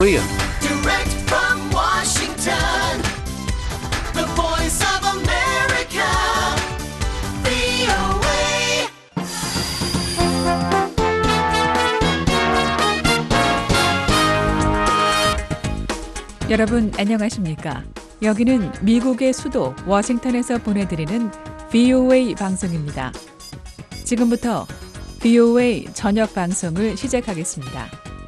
Direct from Washington, the voice of America, VOA. 여러분 안녕하십니까? 여기는 미국의 수도 워싱턴에서 보내드리는 VOA 방송입니다. 지금부터 VOA 저녁 방송을 시작하겠습니다.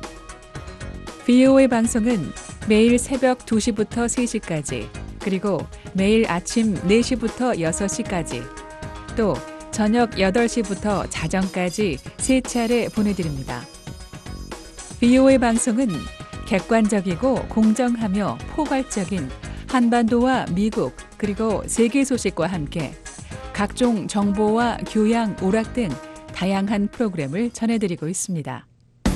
VOA 방송은 매일 새벽 2시부터 3시까지, 그리고 매일 아침 4시부터 6시까지, 또 저녁 8시부터 자정까지 3차례 보내드립니다. VOA 방송은 객관적이고 공정하며 포괄적인 한반도와 미국 그리고 세계 소식과 함께 각종 정보와 교양, 오락 등 다양한 프로그램을 전해드리고 있습니다.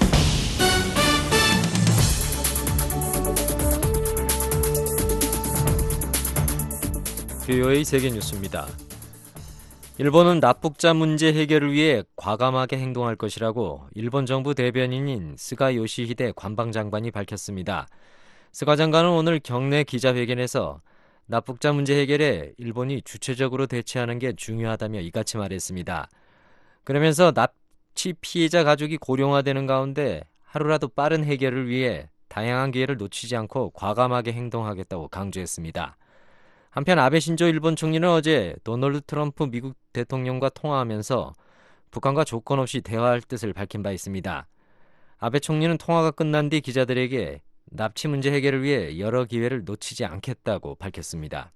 VOA 세계 뉴스입니다. 일본은 납북자 문제 해결을 위해 과감하게 행동할 것이라고 일본 정부 대변인인 스가 요시히데 관방장관이 밝혔습니다. 스가 장관은 오늘 경내 기자회견에서 납북자 문제 해결에 일본이 주체적으로 대처하는 게 중요하다며 이같이 말했습니다. 그러면서 납치 피해자 가족이 고령화되는 가운데 하루라도 빠른 해결을 위해 다양한 기회를 놓치지 않고 과감하게 행동하겠다고 강조했습니다. 한편 아베 신조 일본 총리는 어제 도널드 트럼프 미국 대통령과 통화하면서 북한과 조건 없이 대화할 뜻을 밝힌 바 있습니다. 아베 총리는 통화가 끝난 뒤 기자들에게 납치 문제 해결을 위해 여러 기회를 놓치지 않겠다고 밝혔습니다.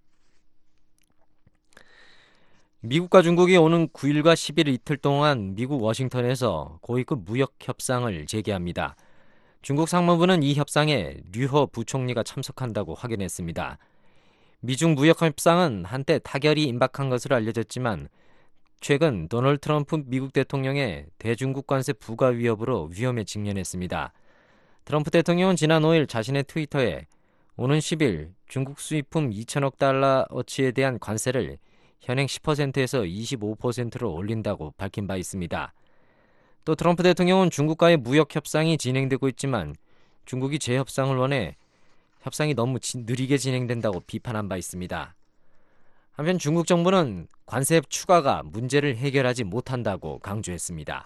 미국과 중국이 오는 9일과 10일 이틀 동안 미국 워싱턴에서 고위급 무역 협상을 재개합니다. 중국 상무부는 이 협상에 류허 부총리가 참석한다고 확인했습니다. 미중 무역 협상은 한때 타결이 임박한 것으로 알려졌지만 최근 도널드 트럼프 미국 대통령의 대중국 관세 부과 위협으로 위험에 직면했습니다. 트럼프 대통령은 지난 5일 자신의 트위터에 오는 10일 중국 수입품 2천억 달러어치에 대한 관세를 현행 10%에서 25%로 올린다고 밝힌 바 있습니다. 또 트럼프 대통령은 중국과의 무역 협상이 진행되고 있지만 중국이 재협상을 원해 협상이 너무 느리게 진행된다고 비판한 바 있습니다. 한편 중국 정부는 관세 추가가 문제를 해결하지 못한다고 강조했습니다.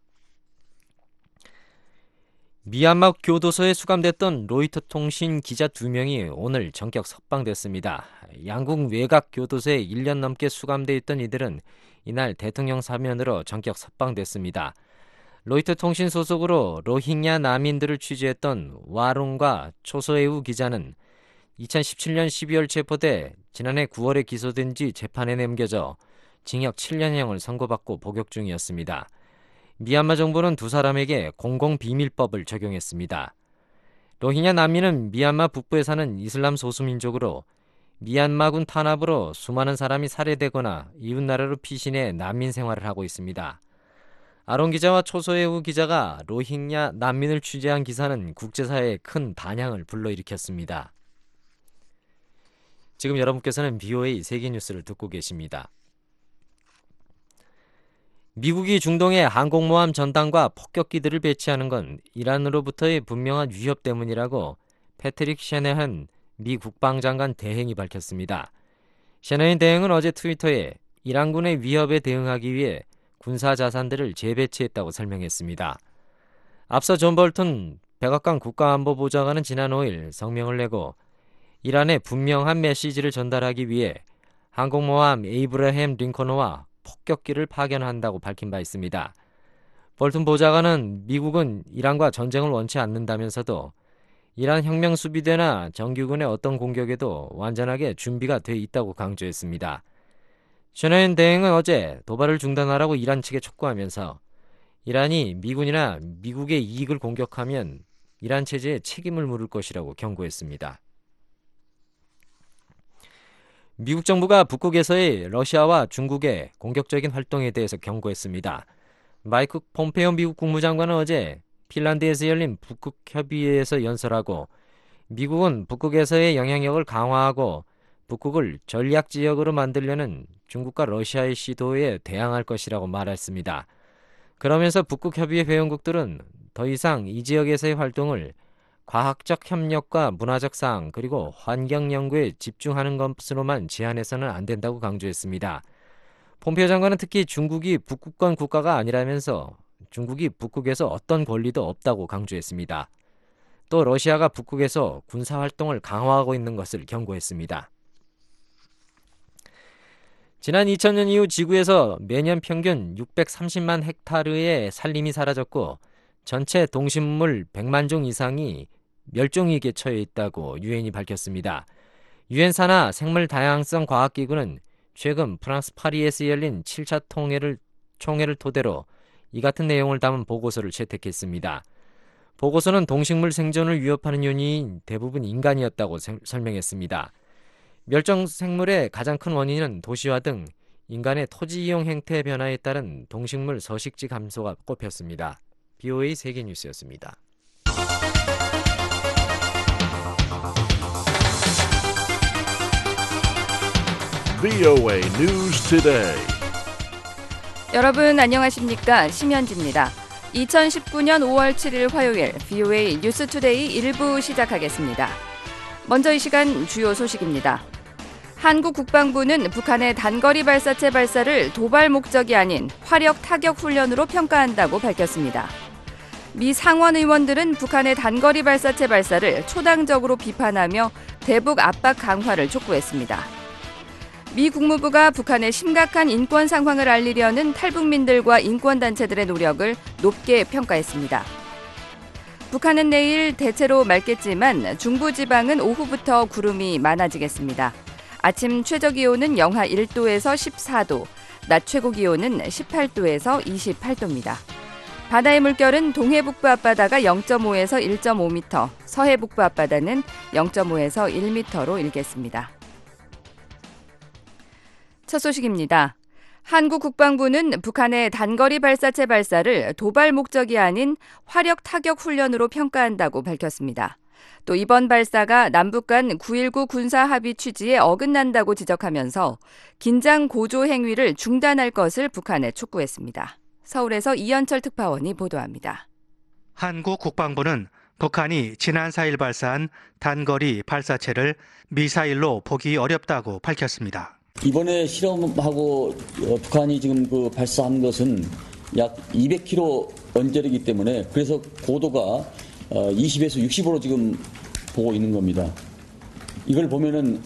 미얀마 교도소에 수감됐던 로이터 통신 기자 2명이 오늘 전격 석방됐습니다. 양국 외곽 교도소에 1년 넘게 수감돼 있던 이들은 이날 대통령 사면으로 전격 석방됐습니다. 로이터 통신 소속으로 로힝야 난민들을 취재했던 와룬과 초소에우 기자는 2017년 12월 체포돼 지난해 9월에 기소된 지 재판에 넘겨져 징역 7년형을 선고받고 복역 중이었습니다. 미얀마 정부는 두 사람에게 공공비밀법을 적용했습니다. 로힝야 난민은 미얀마 북부에 사는 이슬람 소수민족으로 미얀마군 탄압으로 수많은 사람이 살해되거나 이웃나라로 피신해 난민 생활을 하고 있습니다. 아론 기자와 초소에우 기자가 로힝야 난민을 취재한 기사는 국제사회에 큰 반향을 불러일으켰습니다. 지금 여러분께서는 VOA 세계뉴스를 듣고 계십니다. 미국이 중동에 항공모함 전단과 폭격기들을 배치하는 건 이란으로부터의 분명한 위협 때문이라고 패트릭 셰너한 미 국방장관 대행이 밝혔습니다. 셰너한 대행은 어제 트위터에 이란군의 위협에 대응하기 위해 군사 자산들을 재배치했다고 설명했습니다. 앞서 존 볼턴 백악관 국가안보보좌관은 지난 5일 성명을 내고 이란에 분명한 메시지를 전달하기 위해 항공모함 에이브라햄 링컨호와 폭격기를 파견한다고 밝힌 바 있습니다. 볼턴 보좌관은 미국은 이란과 전쟁을 원치 않는다면서도 이란 혁명수비대나 정규군의 어떤 공격에도 완전하게 준비가 돼 있다고 강조했습니다. 셔너한 대행은 어제 도발을 중단하라고 이란 측에 촉구하면서 이란이 미군이나 미국의 이익을 공격하면 이란 체제에 책임을 물을 것이라고 경고했습니다. 미국 정부가 북극에서의 러시아와 중국의 공격적인 활동에 대해서 경고했습니다. 마이크 폼페이오 미국 국무장관은 어제 핀란드에서 열린 북극협의회에서 연설하고 미국은 북극에서의 영향력을 강화하고 북극을 전략지역으로 만들려는 중국과 러시아의 시도에 대항할 것이라고 말했습니다. 그러면서 북극협의회 회원국들은 더 이상 이 지역에서의 활동을 과학적 협력과 문화적 사항 그리고 환경 연구에 집중하는 것으로만 제한해서는 안 된다고 강조했습니다. 폼페이오 장관은 특히 중국이 북극권 국가가 아니라면서 중국이 북극에서 어떤 권리도 없다고 강조했습니다. 또 러시아가 북극에서 군사활동을 강화하고 있는 것을 경고했습니다. 지난 2000년 이후 지구에서 매년 평균 630만 헥타르의 산림이 사라졌고 전체 동식물 100만 종 이상이 멸종위기에 처해 있다고 유엔이 밝혔습니다. 유엔 산하 생물 다양성 과학기구는 최근 프랑스 파리에서 열린 7차 총회를 토대로 이 같은 내용을 담은 보고서를 채택했습니다. 보고서는 동식물 생존을 위협하는 요인이 대부분 인간이었다고 설명했습니다. 멸종 생물의 가장 큰 원인은 도시화 등 인간의 토지 이용 행태 변화에 따른 동식물 서식지 감소가 꼽혔습니다. BOA 세계뉴스였습니다. VOA News Today. 여러분 안녕하십니까? 심현지입니다. 2019년 5월 7일 화요일 VOA 뉴스 투데이 1부 시작하겠습니다. 먼저 이 시간 주요 소식입니다. 한국 국방부는 북한의 단거리 발사체 발사를 도발 목적이 아닌 화력 타격 훈련으로 평가한다고 밝혔습니다. 미 상원 의원들은 북한의 단거리 발사체 발사를 초당적으로 비판하며 대북 압박 강화를 촉구했습니다. 미 국무부가 북한의 심각한 인권 상황을 알리려는 탈북민들과 인권단체들의 노력을 높게 평가했습니다. 북한은 내일 대체로 맑겠지만 중부지방은 오후부터 구름이 많아지겠습니다. 아침 최저기온은 영하 1도에서 14도, 낮 최고기온은 18도에서 28도입니다. 바다의 물결은 동해북부 앞바다가 0.5에서 1.5m, 서해북부 앞바다는 0.5에서 1m로 일겠습니다. 첫 소식입니다. 한국 국방부는 북한의 단거리 발사체 발사를 도발 목적이 아닌 화력 타격 훈련으로 평가한다고 밝혔습니다. 또 이번 발사가 남북 간 9.19 군사합의 취지에 어긋난다고 지적하면서 긴장 고조 행위를 중단할 것을 북한에 촉구했습니다. 서울에서 이현철 특파원이 보도합니다. 한국 국방부는 북한이 지난 4일 발사한 단거리 발사체를 미사일로 보기 어렵다고 밝혔습니다. 이번에 실험하고 북한이 지금 발사한 것은 약 200km 언저리이기 때문에 그래서 고도가 20에서 60으로 지금 보고 있는 겁니다. 이걸 보면은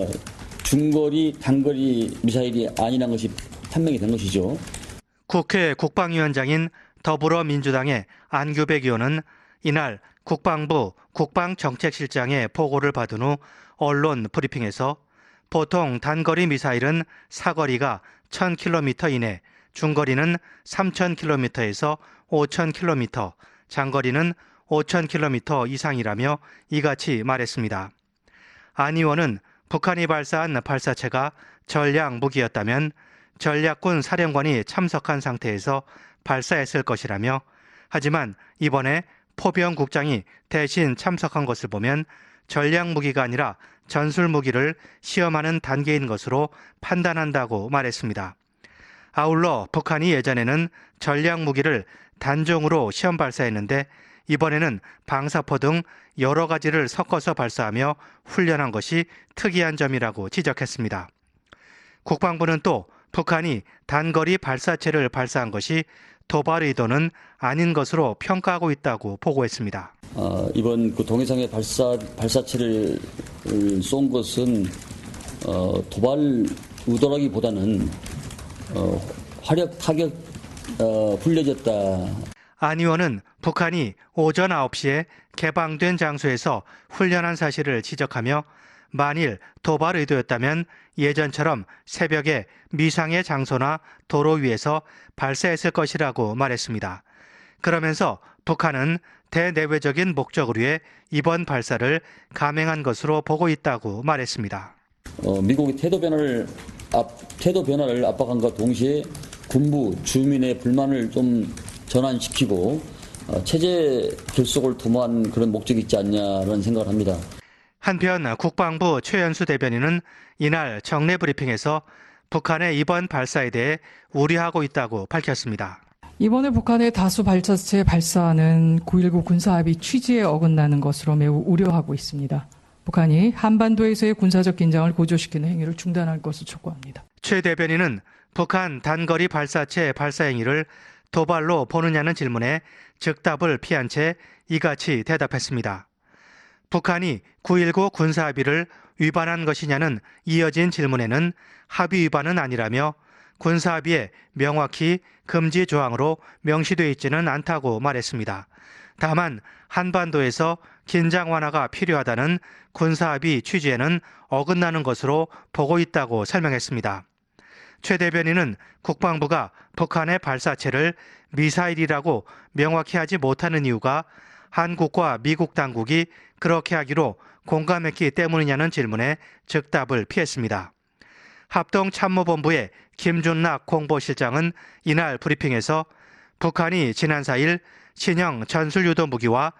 중거리, 단거리 미사일이 아니라는 것이 판명이 된 것이죠. 국회 국방위원장인 더불어민주당의 안규백 의원은 이날 국방부 국방정책실장의 보고를 받은 후 언론 브리핑에서 보통 단거리 미사일은 사거리가 1000km 이내, 중거리는 3000km에서 5000km, 장거리는 5000km 이상이라며 이같이 말했습니다. 안 의원은 북한이 발사한 발사체가 전략 무기였다면 전략군 사령관이 참석한 상태에서 발사했을 것이라며 하지만 이번에 포병 국장이 대신 참석한 것을 보면 전략 무기가 아니라 전술 무기를 시험하는 단계인 것으로 판단한다고 말했습니다. 아울러 북한이 예전에는 전략 무기를 단종으로 시험 발사했는데 이번에는 방사포 등 여러 가지를 섞어서 발사하며 훈련한 것이 특이한 점이라고 지적했습니다. 국방부는 또 북한이 단거리 발사체를 발사한 것이 도발 의도는 아닌 것으로 평가하고 있다고 보고했습니다. 이번 동해상에 발사체를 쏜 것은 도발 의도라기보다는 화력 타격 훈련이었다. 안 의원은 북한이 오전 9시에 개방된 장소에서 훈련한 사실을 지적하며 만일 도발 의도였다면 예전처럼 새벽에 미상의 장소나 도로 위에서 발사했을 것이라고 말했습니다. 그러면서 북한은 대내외적인 목적을 위해 이번 발사를 감행한 것으로 보고 있다고 말했습니다. 미국이 태도 변화를 압박한과 동시에 군부 주민의 불만을 좀 전환시키고 체제 결속을 도모한 그런 목적이 있지 않냐라는 생각을 합니다. 한편 국방부 최연수 대변인은 이날 정례 브리핑에서 북한의 이번 발사에 대해 우려하고 있다고 밝혔습니다. 이번에 북한의 다수 발사체 발사는 9.19 군사합의 취지에 어긋나는 것으로 매우 우려하고 있습니다. 북한이 한반도에서의 군사적 긴장을 고조시키는 행위를 중단할 것을 촉구합니다. 최 대변인은 북한 단거리 발사체 발사 행위를 도발로 보느냐는 질문에 즉답을 피한 채 이같이 대답했습니다. 북한이 9.19 군사합의를 위반한 것이냐는 이어진 질문에는 합의 위반은 아니라며 군사합의에 명확히 금지 조항으로 명시되어 있지는 않다고 말했습니다. 다만 한반도에서 긴장 완화가 필요하다는 군사합의 취지에는 어긋나는 것으로 보고 있다고 설명했습니다. 최 대변인은 국방부가 북한의 발사체를 미사일이라고 명확히 하지 못하는 이유가 한국과 미국 당국이 그렇게 하기로 공감했기 때문이냐는 질문에 즉답을 피했습니다. 합동참모본부의 김준락 공보실장은 이날 브리핑에서 북한이 지난 4일 신형 전술유도 무기와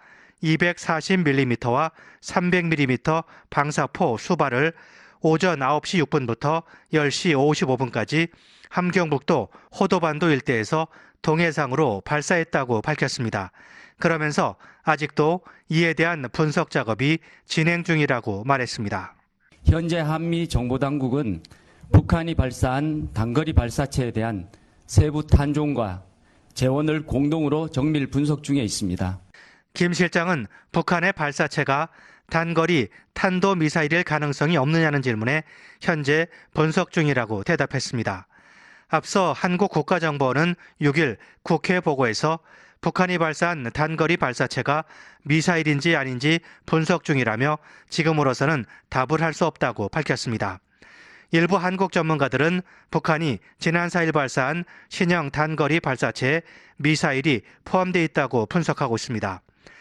240mm와 300mm 방사포 수발을 오전 9시 6분부터 10시 55분까지 함경북도 호도반도 일대에서 동해상으로 발사했다고 밝혔습니다. 그러면서 아직도 이에 대한 분석 작업이 진행 중이라고 말했습니다. 현재 한미 정보당국은 북한이 발사한 단거리 발사체에 대한 세부 탄종과 재원을 공동으로 정밀 분석 중에 있습니다. 김 실장은 북한의 발사체가 단거리 탄도미사일일 가능성이 없느냐는 질문에 현재 분석 중이라고 대답했습니다. 앞서 한국국가정보원은 6일 국회 보고에서 북한이 발사한 단거리 발사체가 미사일인지 아닌지 분석 중이라며 지금으로서는 답을 할 수 없다고 밝혔습니다. 일부 한국 전문가들은 북한이 지난 4일 발사한 신형 단거리 발사체에 미사일이 포함되어 있다고 분석하고 있습니다.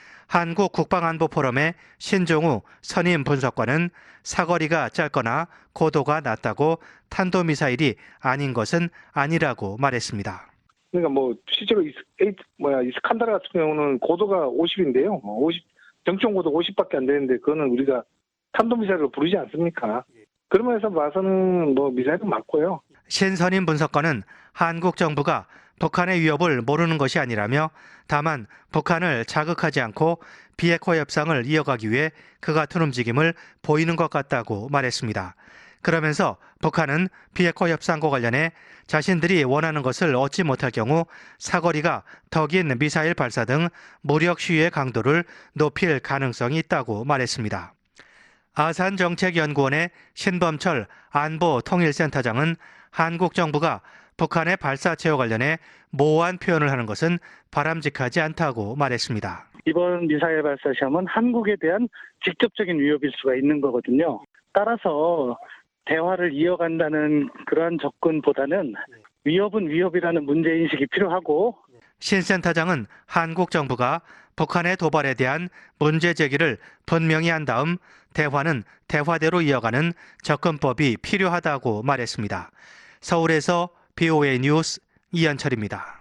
한국국방안보포럼의 신종우 선임 분석관은 사거리가 짧거나 고도가 낮다고 탄도미사일이 아닌 것은 아니라고 말했습니다. 그러니까 실제로 이스칸다르 같은 경우는 고도가 50인데요. 50 정점 고도 50밖에 안 되는데 그거는 우리가 탄도미사일로 부르지 않습니까? 그러면서 봐서는 미사일은 맞고요. 신선임 분석관은 한국 정부가 북한의 위협을 모르는 것이 아니라며 다만 북한을 자극하지 않고 비핵화 협상을 이어가기 위해 그 같은 움직임을 보이는 것 같다고 말했습니다. 그러면서 북한은 비핵화 협상과 관련해 자신들이 원하는 것을 얻지 못할 경우 사거리가 더 긴 미사일 발사 등 무력 시위의 강도를 높일 가능성이 있다고 말했습니다. 아산정책연구원의 신범철 안보통일센터장은 한국 정부가 북한의 발사체와 관련해 모호한 표현을 하는 것은 바람직하지 않다고 말했습니다. 이번 미사일 발사 시험은 한국에 대한 직접적인 위협일 수가 있는 거거든요. 따라서 대화를 이어간다는 그러한 접근보다는 위협은 위협이라는 문제인식이 필요하고 신 센터장은 한국 정부가 북한의 도발에 대한 문제 제기를 분명히 한 다음 대화는 대화대로 이어가는 접근법이 필요하다고 말했습니다. 서울에서 BOA 뉴스 이현철입니다.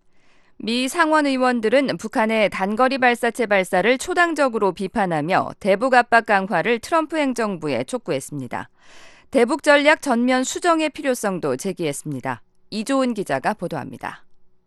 미 상원 의원들은 북한의 단거리 발사체 발사를 초당적으로 비판하며 대북 압박 강화를 트럼프 행정부에 촉구했습니다. 대북 전략 전면 수정의 필요성도 제기했습니다. 이조은 기자가 보도합니다.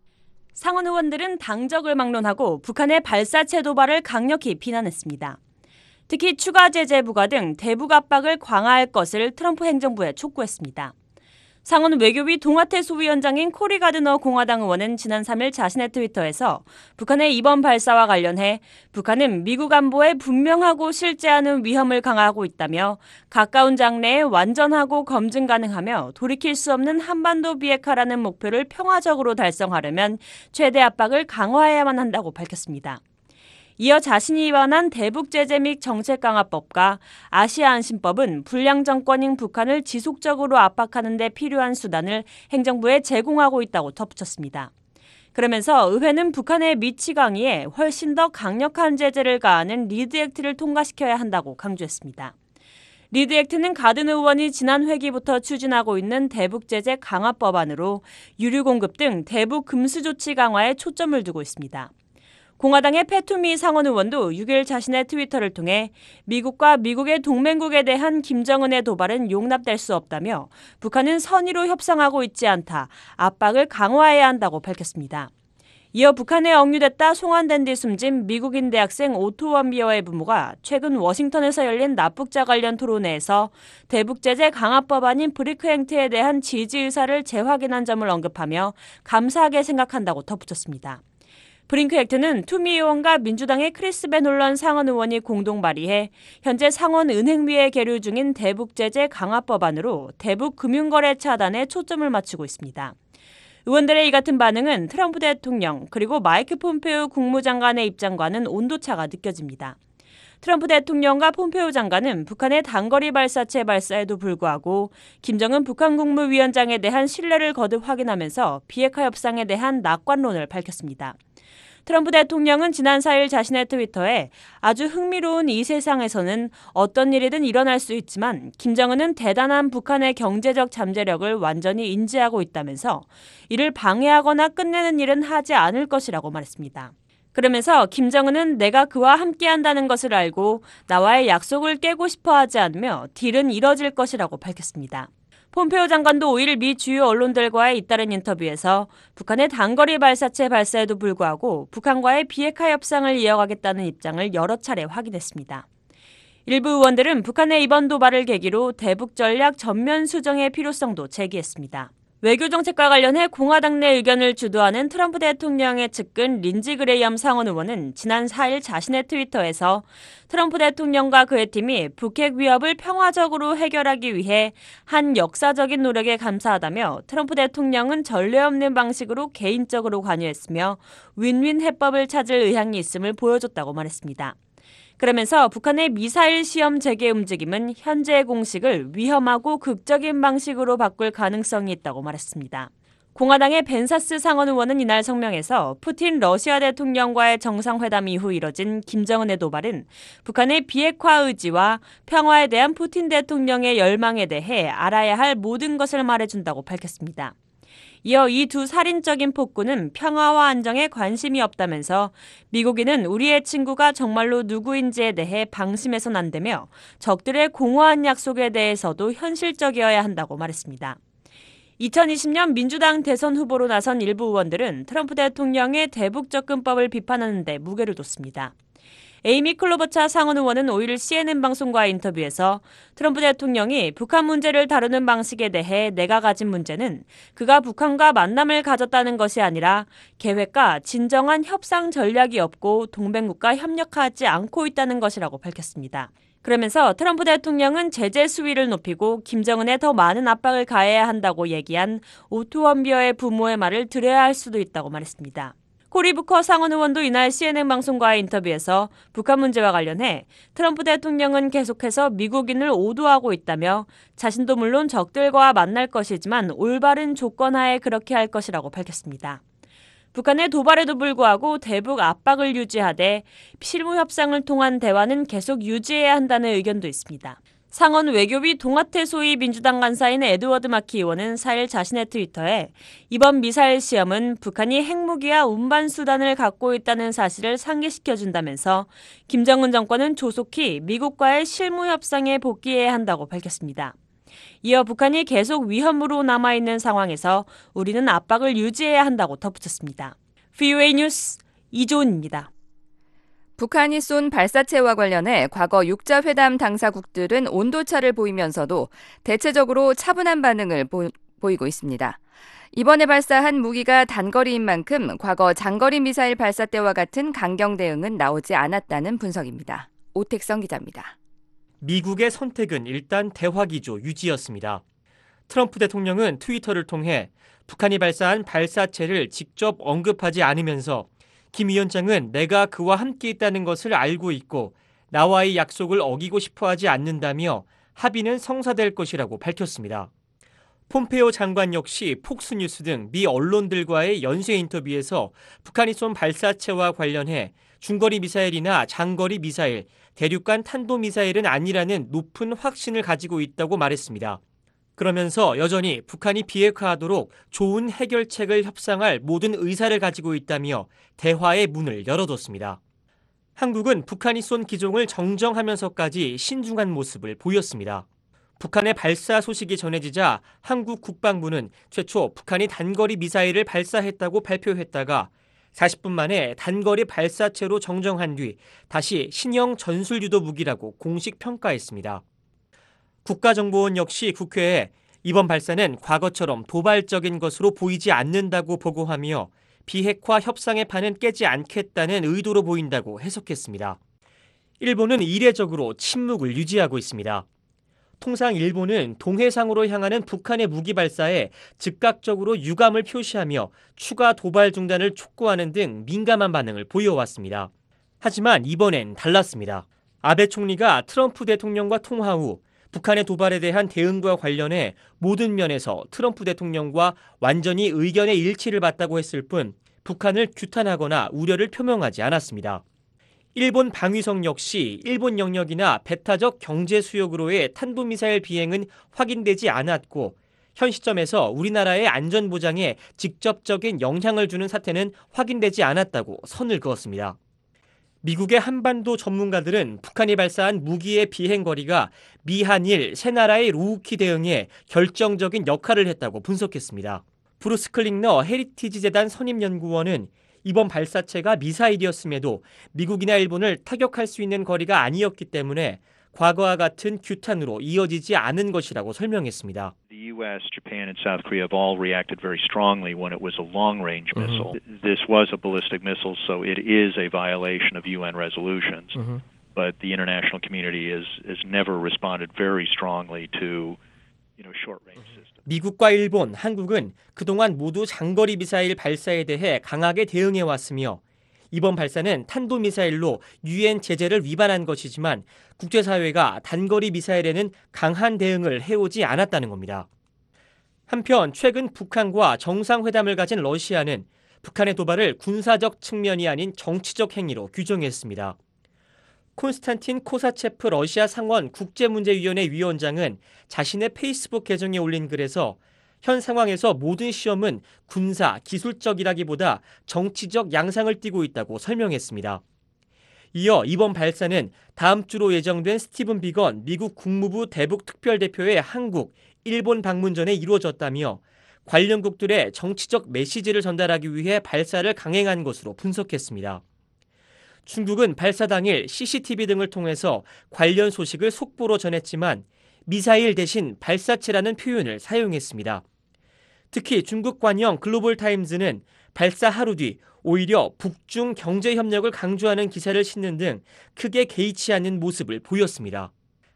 상원 의원들은 당적을 막론하고 북한의 발사체 도발을 강력히 비난했습니다. 특히 추가 제재 부과 등 대북 압박을 강화할 것을 트럼프 행정부에 촉구했습니다. 상원 외교위 동아태 소위원장인 코리 가드너 공화당 의원은 지난 3일 자신의 트위터에서 북한의 이번 발사와 관련해 북한은 미국 안보에 분명하고 실제하는 위험을 강화하고 있다며 가까운 장래에 완전하고 검증 가능하며 돌이킬 수 없는 한반도 비핵화라는 목표를 평화적으로 달성하려면 최대 압박을 강화해야만 한다고 밝혔습니다. 이어 자신이 위반한 대북제재 및 정책강화법과 아시아안심법은 불량 정권인 북한을 지속적으로 압박하는 데 필요한 수단을 행정부에 제공하고 있다고 덧붙였습니다. 그러면서 의회는 북한의 미치 강의에 훨씬 더 강력한 제재를 가하는 리드 액트를 통과시켜야 한다고 강조했습니다. 리드 액트는 가든 의원이 지난 회기부터 추진하고 있는 대북제재 강화 법안으로 유류 공급 등 대북 금수 조치 강화에 초점을 두고 있습니다. 공화당의 패투미 상원 의원도 6일 자신의 트위터를 통해 미국과 미국의 동맹국에 대한 김정은의 도발은 용납될 수 없다며 북한은 선의로 협상하고 있지 않다, 압박을 강화해야 한다고 밝혔습니다. 이어 북한에 억류됐다 송환된 뒤 숨진 미국인 대학생 오토 원비어의 부모가 최근 워싱턴에서 열린 납북자 관련 토론회에서 대북 제재 강화 법안인 브리크 행태에 대한 지지 의사를 재확인한 점을 언급하며 감사하게 생각한다고 덧붙였습니다. 브링크 액트는 투미 의원과 민주당의 크리스 벤 홀런 상원 의원이 공동 발의해 현재 상원 은행위에 계류 중인 대북 제재 강화 법안으로 대북 금융거래 차단에 초점을 맞추고 있습니다. 의원들의 이 같은 반응은 트럼프 대통령 그리고 마이크 폼페오 국무장관의 입장과는 온도차가 느껴집니다. 트럼프 대통령과 폼페오 장관은 북한의 단거리 발사체 발사에도 불구하고 김정은 북한 국무위원장에 대한 신뢰를 거듭 확인하면서 비핵화 협상에 대한 낙관론을 밝혔습니다. 트럼프 대통령은 지난 4일 자신의 트위터에 아주 흥미로운 이 세상에서는 어떤 일이든 일어날 수 있지만 김정은은 대단한 북한의 경제적 잠재력을 완전히 인지하고 있다면서 이를 방해하거나 끝내는 일은 하지 않을 것이라고 말했습니다. 그러면서 김정은은 내가 그와 함께한다는 것을 알고 나와의 약속을 깨고 싶어 하지 않으며 딜은 이뤄질 것이라고 밝혔습니다. 폼페오 장관도 5일 미 주요 언론들과의 잇따른 인터뷰에서 북한의 단거리 발사체 발사에도 불구하고 북한과의 비핵화 협상을 이어가겠다는 입장을 여러 차례 확인했습니다. 일부 의원들은 북한의 이번 도발을 계기로 대북 전략 전면 수정의 필요성도 제기했습니다. 외교 정책과 관련해 공화당 내 의견을 주도하는 트럼프 대통령의 측근 린지 그레이엄 상원 의원은 지난 4일 자신의 트위터에서 트럼프 대통령과 그의 팀이 북핵 위협을 평화적으로 해결하기 위해 한 역사적인 노력에 감사하다며 트럼프 대통령은 전례 없는 방식으로 개인적으로 관여했으며 윈윈 해법을 찾을 의향이 있음을 보여줬다고 말했습니다. 그러면서 북한의 미사일 시험 재개 움직임은 현재의 공식을 위험하고 극적인 방식으로 바꿀 가능성이 있다고 말했습니다. 공화당의 벤사스 상원 의원은 이날 성명에서 푸틴 러시아 대통령과의 정상회담 이후 이뤄진 김정은의 도발은 북한의 비핵화 의지와 평화에 대한 푸틴 대통령의 열망에 대해 알아야 할 모든 것을 말해준다고 밝혔습니다. 이어 이 두 살인적인 폭군은 평화와 안정에 관심이 없다면서 미국인은 우리의 친구가 정말로 누구인지에 대해 방심해서는 안 되며 적들의 공허한 약속에 대해서도 현실적이어야 한다고 말했습니다. 2020년 민주당 대선 후보로 나선 일부 의원들은 트럼프 대통령의 대북 접근법을 비판하는 데 무게를 뒀습니다. 에이미 클로버차 상원 의원은 5일 CNN 방송과의 인터뷰에서 트럼프 대통령이 북한 문제를 다루는 방식에 대해 내가 가진 문제는 그가 북한과 만남을 가졌다는 것이 아니라 계획과 진정한 협상 전략이 없고 동맹국과 협력하지 않고 있다는 것이라고 밝혔습니다. 그러면서 트럼프 대통령은 제재 수위를 높이고 김정은에 더 많은 압박을 가해야 한다고 얘기한 오토 원비어의 부모의 말을 들어야 할 수도 있다고 말했습니다. 코리 부커 상원 의원도 이날 CNN 방송과의 인터뷰에서 북한 문제와 관련해 트럼프 대통령은 계속해서 미국인을 오도하고 있다며 자신도 물론 적들과 만날 것이지만 올바른 조건 하에 그렇게 할 것이라고 밝혔습니다. 북한의 도발에도 불구하고 대북 압박을 유지하되 실무 협상을 통한 대화는 계속 유지해야 한다는 의견도 있습니다. 상원 외교비 동아태 소위 민주당 간사인 에드워드 마키 의원은 4일 자신의 트위터에 이번 미사일 시험은 북한이 핵무기와 운반 수단을 갖고 있다는 사실을 상기시켜준다면서 김정은 정권은 조속히 미국과의 실무 협상에 복귀해야 한다고 밝혔습니다. 이어 북한이 계속 위험으로 남아있는 상황에서 우리는 압박을 유지해야 한다고 덧붙였습니다. VOA 뉴스 이조은입니다. 북한이 쏜 발사체와 관련해 과거 육자회담 당사국들은 온도차를 보이면서도 대체적으로 차분한 반응을 보이고 있습니다. 이번에 발사한 무기가 단거리인 만큼 과거 장거리 미사일 발사 때와 같은 강경 대응은 나오지 않았다는 분석입니다. 오택성 기자입니다. 미국의 선택은 일단 대화 기조 유지였습니다. 트럼프 대통령은 트위터를 통해 북한이 발사한 발사체를 직접 언급하지 않으면서 김 위원장은 내가 그와 함께 있다는 것을 알고 있고 나와의 약속을 어기고 싶어하지 않는다며 합의는 성사될 것이라고 밝혔습니다. 폼페오 장관 역시 폭스뉴스 등 미 언론들과의 연쇄 인터뷰에서 북한이 쏜 발사체와 관련해 중거리 미사일이나 장거리 미사일, 대륙간 탄도미사일은 아니라는 높은 확신을 가지고 있다고 말했습니다. 그러면서 여전히 북한이 비핵화하도록 좋은 해결책을 협상할 모든 의사를 가지고 있다며 대화의 문을 열어뒀습니다. 한국은 북한이 쏜 기종을 정정하면서까지 신중한 모습을 보였습니다. 북한의 발사 소식이 전해지자 한국 국방부는 최초 북한이 단거리 미사일을 발사했다고 발표했다가 40분 만에 단거리 발사체로 정정한 뒤 다시 신형 전술유도 무기라고 공식 평가했습니다. 국가정보원 역시 국회에 이번 발사는 과거처럼 도발적인 것으로 보이지 않는다고 보고하며 비핵화 협상의 판은 깨지 않겠다는 의도로 보인다고 해석했습니다. 일본은 이례적으로 침묵을 유지하고 있습니다. 통상 일본은 동해상으로 향하는 북한의 무기 발사에 즉각적으로 유감을 표시하며 추가 도발 중단을 촉구하는 등 민감한 반응을 보여왔습니다. 하지만 이번엔 달랐습니다. 아베 총리가 트럼프 대통령과 통화 후 북한의 도발에 대한 대응과 관련해 모든 면에서 트럼프 대통령과 완전히 의견의 일치를 봤다고 했을 뿐 북한을 규탄하거나 우려를 표명하지 않았습니다. 일본 방위성 역시 일본 영역이나 배타적 경제 수역으로의 탄도미사일 비행은 확인되지 않았고 현 시점에서 우리나라의 안전보장에 직접적인 영향을 주는 사태는 확인되지 않았다고 선을 그었습니다. 미국의 한반도 전문가들은 북한이 발사한 무기의 비행거리가 미한일 세 나라의 로우키 대응에 결정적인 역할을 했다고 분석했습니다. 브루스 클링너 헤리티지 재단 선임연구원은 이번 발사체가 미사일이었음에도 미국이나 일본을 타격할 수 있는 거리가 아니었기 때문에 과거와 같은 규탄으로 이어지지 않은 것이라고 설명했습니다. The U.S., Japan, and South Korea have all reacted very strongly when it was a long-range missile. This was a ballistic missile, so it is a violation of UN resolutions. But the international community has never responded very strongly to, short-range systems. 미국과 일본, 한국은 그동안 모두 장거리 미사일 발사에 대해 강하게 대응해 왔으며 이번 발사는 탄도미사일로 유엔 제재를 위반한 것이지만 국제사회가 단거리 미사일에는 강한 대응을 해오지 않았다는 겁니다. 한편 최근 북한과 정상회담을 가진 러시아는 북한의 도발을 군사적 측면이 아닌 정치적 행위로 규정했습니다. 콘스탄틴 코사체프 러시아 상원 국제문제위원회 위원장은 자신의 페이스북 계정에 올린 글에서 현 상황에서 모든 시험은 군사, 기술적이라기보다 정치적 양상을 띠고 있다고 설명했습니다. 이어 이번 발사는 다음 주로 예정된 스티븐 비건 미국 국무부 대북 특별대표의 한국, 일본 방문 전에 이루어졌다며 관련국들의 정치적 메시지를 전달하기 위해 발사를 강행한 것으로 분석했습니다. 중국은 발사 당일 CCTV 등을 통해서 관련 소식을 속보로 전했지만 미사일 대신 발사체라는 표현을 사용했습니다. 특히 중국 관영 글로벌타임즈는 발사 하루 뒤 오히려 북중 경제 협력을 강조하는 기사를 싣는 등 크게 개의치 않는 모습을 보였습니다.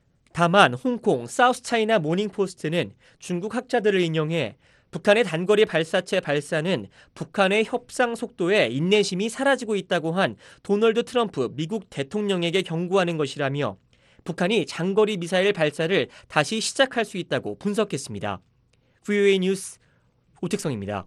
다만 홍콩 사우스차이나 모닝포스트는 중국 학자들을 인용해 북한의 단거리 발사체 발사는 북한의 협상 속도에 인내심이 사라지고 있다고 한 도널드 트럼프 미국 대통령에게 경고하는 것이라며 북한이 장거리 미사일 발사를 다시 시작할 수 있다고 분석했습니다. VOA 뉴스 오택성입니다.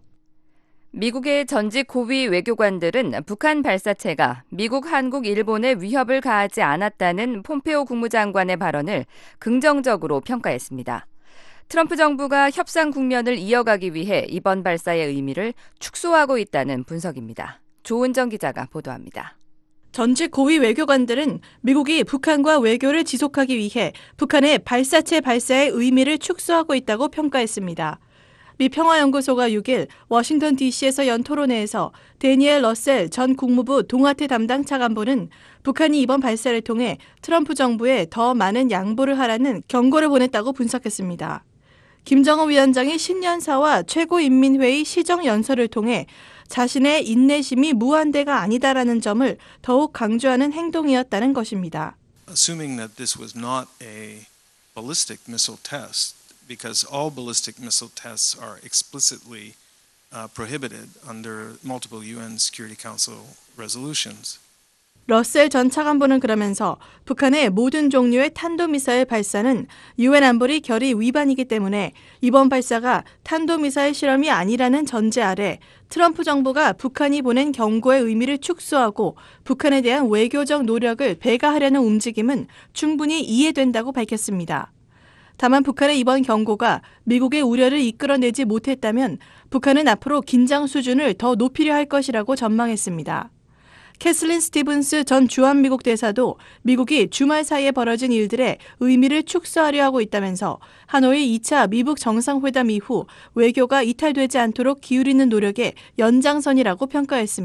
미국의 전직 고위 외교관들은 북한 발사체가 미국, 한국, 일본에 위협을 가하지 않았다는 폼페오 국무장관의 발언을 긍정적으로 평가했습니다. 트럼프 정부가 협상 국면을 이어가기 위해 이번 발사의 의미를 축소하고 있다는 분석입니다. 조은정 기자가 보도합니다. 전직 고위 외교관들은 미국이 북한과 외교를 지속하기 위해 북한의 발사체 발사의 의미를 축소하고 있다고 평가했습니다. 미 평화연구소가 6일 워싱턴 DC에서 연 토론회에서 데니엘 러셀 전 국무부 동아태 담당 차관보는 북한이 이번 발사를 통해 트럼프 정부에 더 많은 양보를 하라는 경고를 보냈다고 분석했습니다. 김정은 위원장이 신년사와 최고인민회의 시정연설을 통해 자신의 인내심이 무한대가 아니다라는 점을 더욱 강조하는 행동이었다는 것입니다. Assuming that this was not a ballistic missile test, because all ballistic missile tests are explicitly prohibited under multiple UN Security Council resolutions. 러셀 전 차관보는 그러면서 북한의 모든 종류의 탄도미사일 발사는 유엔 안보리 결의 위반이기 때문에 이번 발사가 탄도미사일 실험이 아니라는 전제 아래 트럼프 정부가 북한이 보낸 경고의 의미를 축소하고 북한에 대한 외교적 노력을 배가하려는 움직임은 충분히 이해된다고 밝혔습니다. 다만 북한의 이번 경고가 미국의 우려를 이끌어내지 못했다면 북한은 앞으로 긴장 수준을 더 높이려 할 것이라고 전망했습니다. 캐슬린 스티븐스 전 주한미국 대사도 미국이 주말 사이에 벌어진 일들의 의미를 축소하려 하고 있다면서 하노이 2차 미북 정상회담 이후 외교가 이탈되지 않도록 기울이는 노력의 연장선이라고 평가했습니다.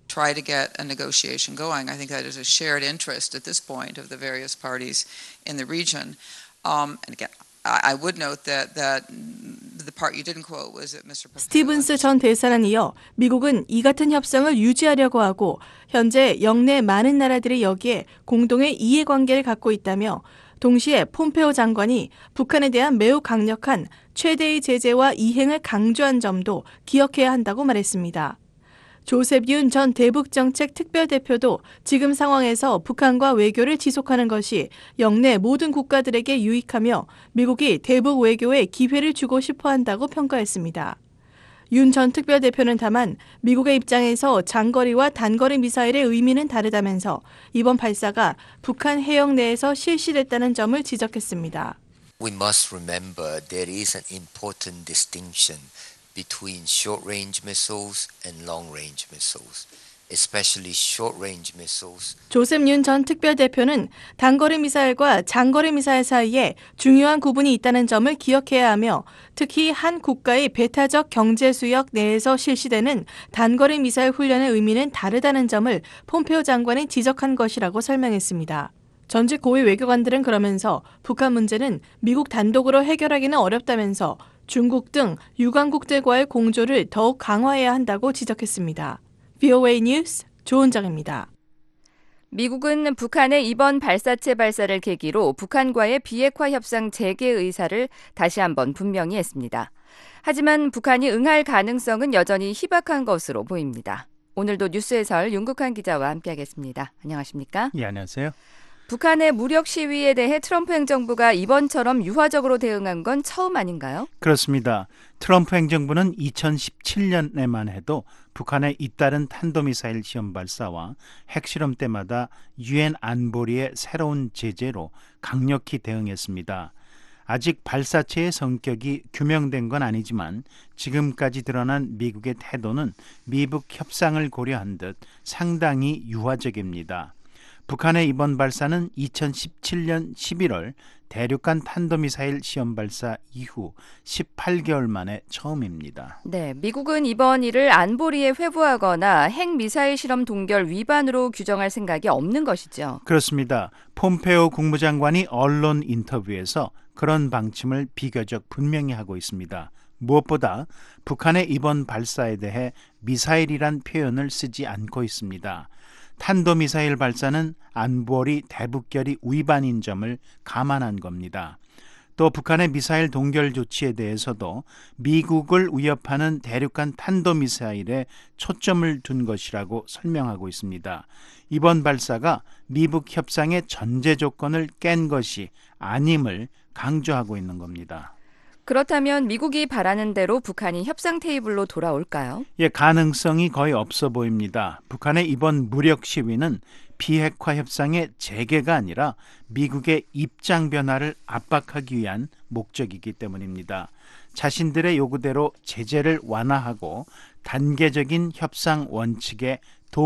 try to get a negotiation going. I think that is a shared interest at this point of the various parties in the region. And again, I would note that the part you didn't quote was that Mr. 스티븐스 전 대사는 이어 미국은 이 같은 협상을 유지하려고 하고 현재 영내 많은 나라들이 여기에 공동의 이해관계를 갖고 있다며 동시에 폼페오 장관이 북한에 대한 매우 강력한 최대의 제재와 이행을 강조한 점도 기억해야 한다고 말했습니다. 조셉 윤 전 대북정책 특별대표도 지금 상황에서 북한과 외교를 지속하는 것이 영내 모든 국가들에게 유익하며 미국이 대북 외교에 기회를 주고 싶어 한다고 평가했습니다. 윤 전 특별대표는 다만 미국의 입장에서 장거리와 단거리 미사일의 의미는 다르다면서 이번 발사가 북한 해역 내에서 실시됐다는 점을 지적했습니다. We must remember there is an important distinction between short-range missiles and long-range missiles, especially short-range missiles. 조셉 윤 전 특별대표는 단거리 미사일과 장거리 미사일 사이에 중요한 구분이 있다는 점을 기억해야 하며 특히 한 국가의 배타적 경제 수역 내에서 실시되는 단거리 미사일 훈련의 의미는 다르다는 점을 폼페오 장관이 지적한 것이라고 설명했습니다. 전직 고위 외교관들은 그러면서 북한 문제는 미국 단독으로 해결하기는 어렵다면서 중국 등 유관국들과의 공조를 더욱 강화해야 한다고 지적했습니다. VOA 뉴스 조은정입니다. 미국은 북한의 이번 발사체 발사를 계기로 북한과의 비핵화 협상 재개 의사를 다시 한번 분명히 했습니다. 하지만 북한이 응할 가능성은 여전히 희박한 것으로 보입니다. 오늘도 뉴스 해설 윤국한 기자와 함께하겠습니다. 안녕하십니까? 예, 안녕하세요. 북한의 무력 시위에 대해 트럼프 행정부가 이번처럼 유화적으로 대응한 건 처음 아닌가요? 그렇습니다. 트럼프 행정부는 2017년에만 해도 북한의 잇따른 탄도미사일 시험 발사와 핵실험 때마다 유엔 안보리의 새로운 제재로 강력히 대응했습니다. 아직 발사체의 성격이 규명된 건 아니지만 지금까지 드러난 미국의 태도는 미북 협상을 고려한 듯 상당히 유화적입니다. 북한의 이번 발사는 2017년 11월 대륙간 탄도미사일 시험 발사 이후 18개월 만에 처음입니다. 네, 미국은 이번 일을 안보리에 회부하거나 핵미사일 실험 동결 위반으로 규정할 생각이 없는 것이죠. 그렇습니다. 폼페오 국무장관이 언론 인터뷰에서 그런 방침을 비교적 분명히 하고 있습니다. 무엇보다 북한의 이번 발사에 대해 미사일이란 표현을 쓰지 않고 있습니다. 탄도미사일 발사는 안보리 대북결의 위반인 점을 감안한 겁니다. 또 북한의 미사일 동결 조치에 대해서도 미국을 위협하는 대륙간 탄도미사일에 초점을 둔 것이라고 설명하고 있습니다. 이번 발사가 미북 협상의 전제 조건을 깬 것이 아님을 강조하고 있는 겁니다. 그렇다면 미국이 바라는 대로 북한이 협상 테이블로 돌아올까요? 예, 가능성이 거의 없어 보입니다. 북한의 이번 무력 시위는 비핵화 협상의 재개가 아니라 미국의 입장 변화를 압박하기 위한 목적이기 때문입니다. 자신들의 요구대로 제재를 완화하고 단계적인 협상 원칙에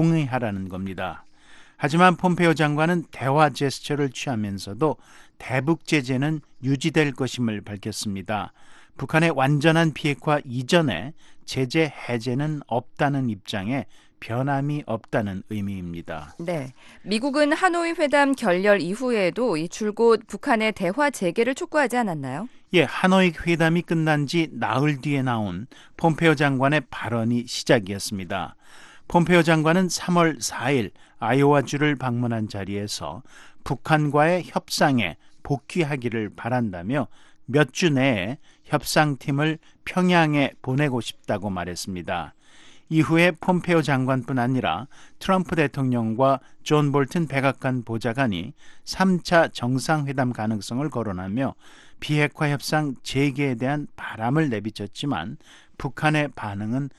동의하라는 겁니다. 하지만 폼페오 장관은 대화 제스처를 취하면서도 대북 제재는 유지될 것임을 밝혔습니다. 북한의 완전한 비핵화 이전에 제재 해제는 없다는 입장에 변함이 없다는 의미입니다. 네, 미국은 하노이 회담 결렬 이후에도 이 줄곧 북한의 대화 재개를 촉구하지 않았나요? 예, 하노이 회담이 끝난 지 나흘 뒤에 나온 폼페오 장관의 발언이 시작이었습니다. 폼페오 장관은 3월 4일 아이오와주를 방문한 자리에서 북한과의 협상에 복귀하기를 바란다며 몇 주 내에 협상팀을 평양에 보내고 싶다고 말했습니다. 이후에 폼페오 장관뿐 아니라 트럼프 대통령과 존 볼튼 백악관 보좌관이 3차 정상회담 가능성을 거론하며 비핵화 협상 재개에 대한 바람을 내비쳤지만 북한의 반응은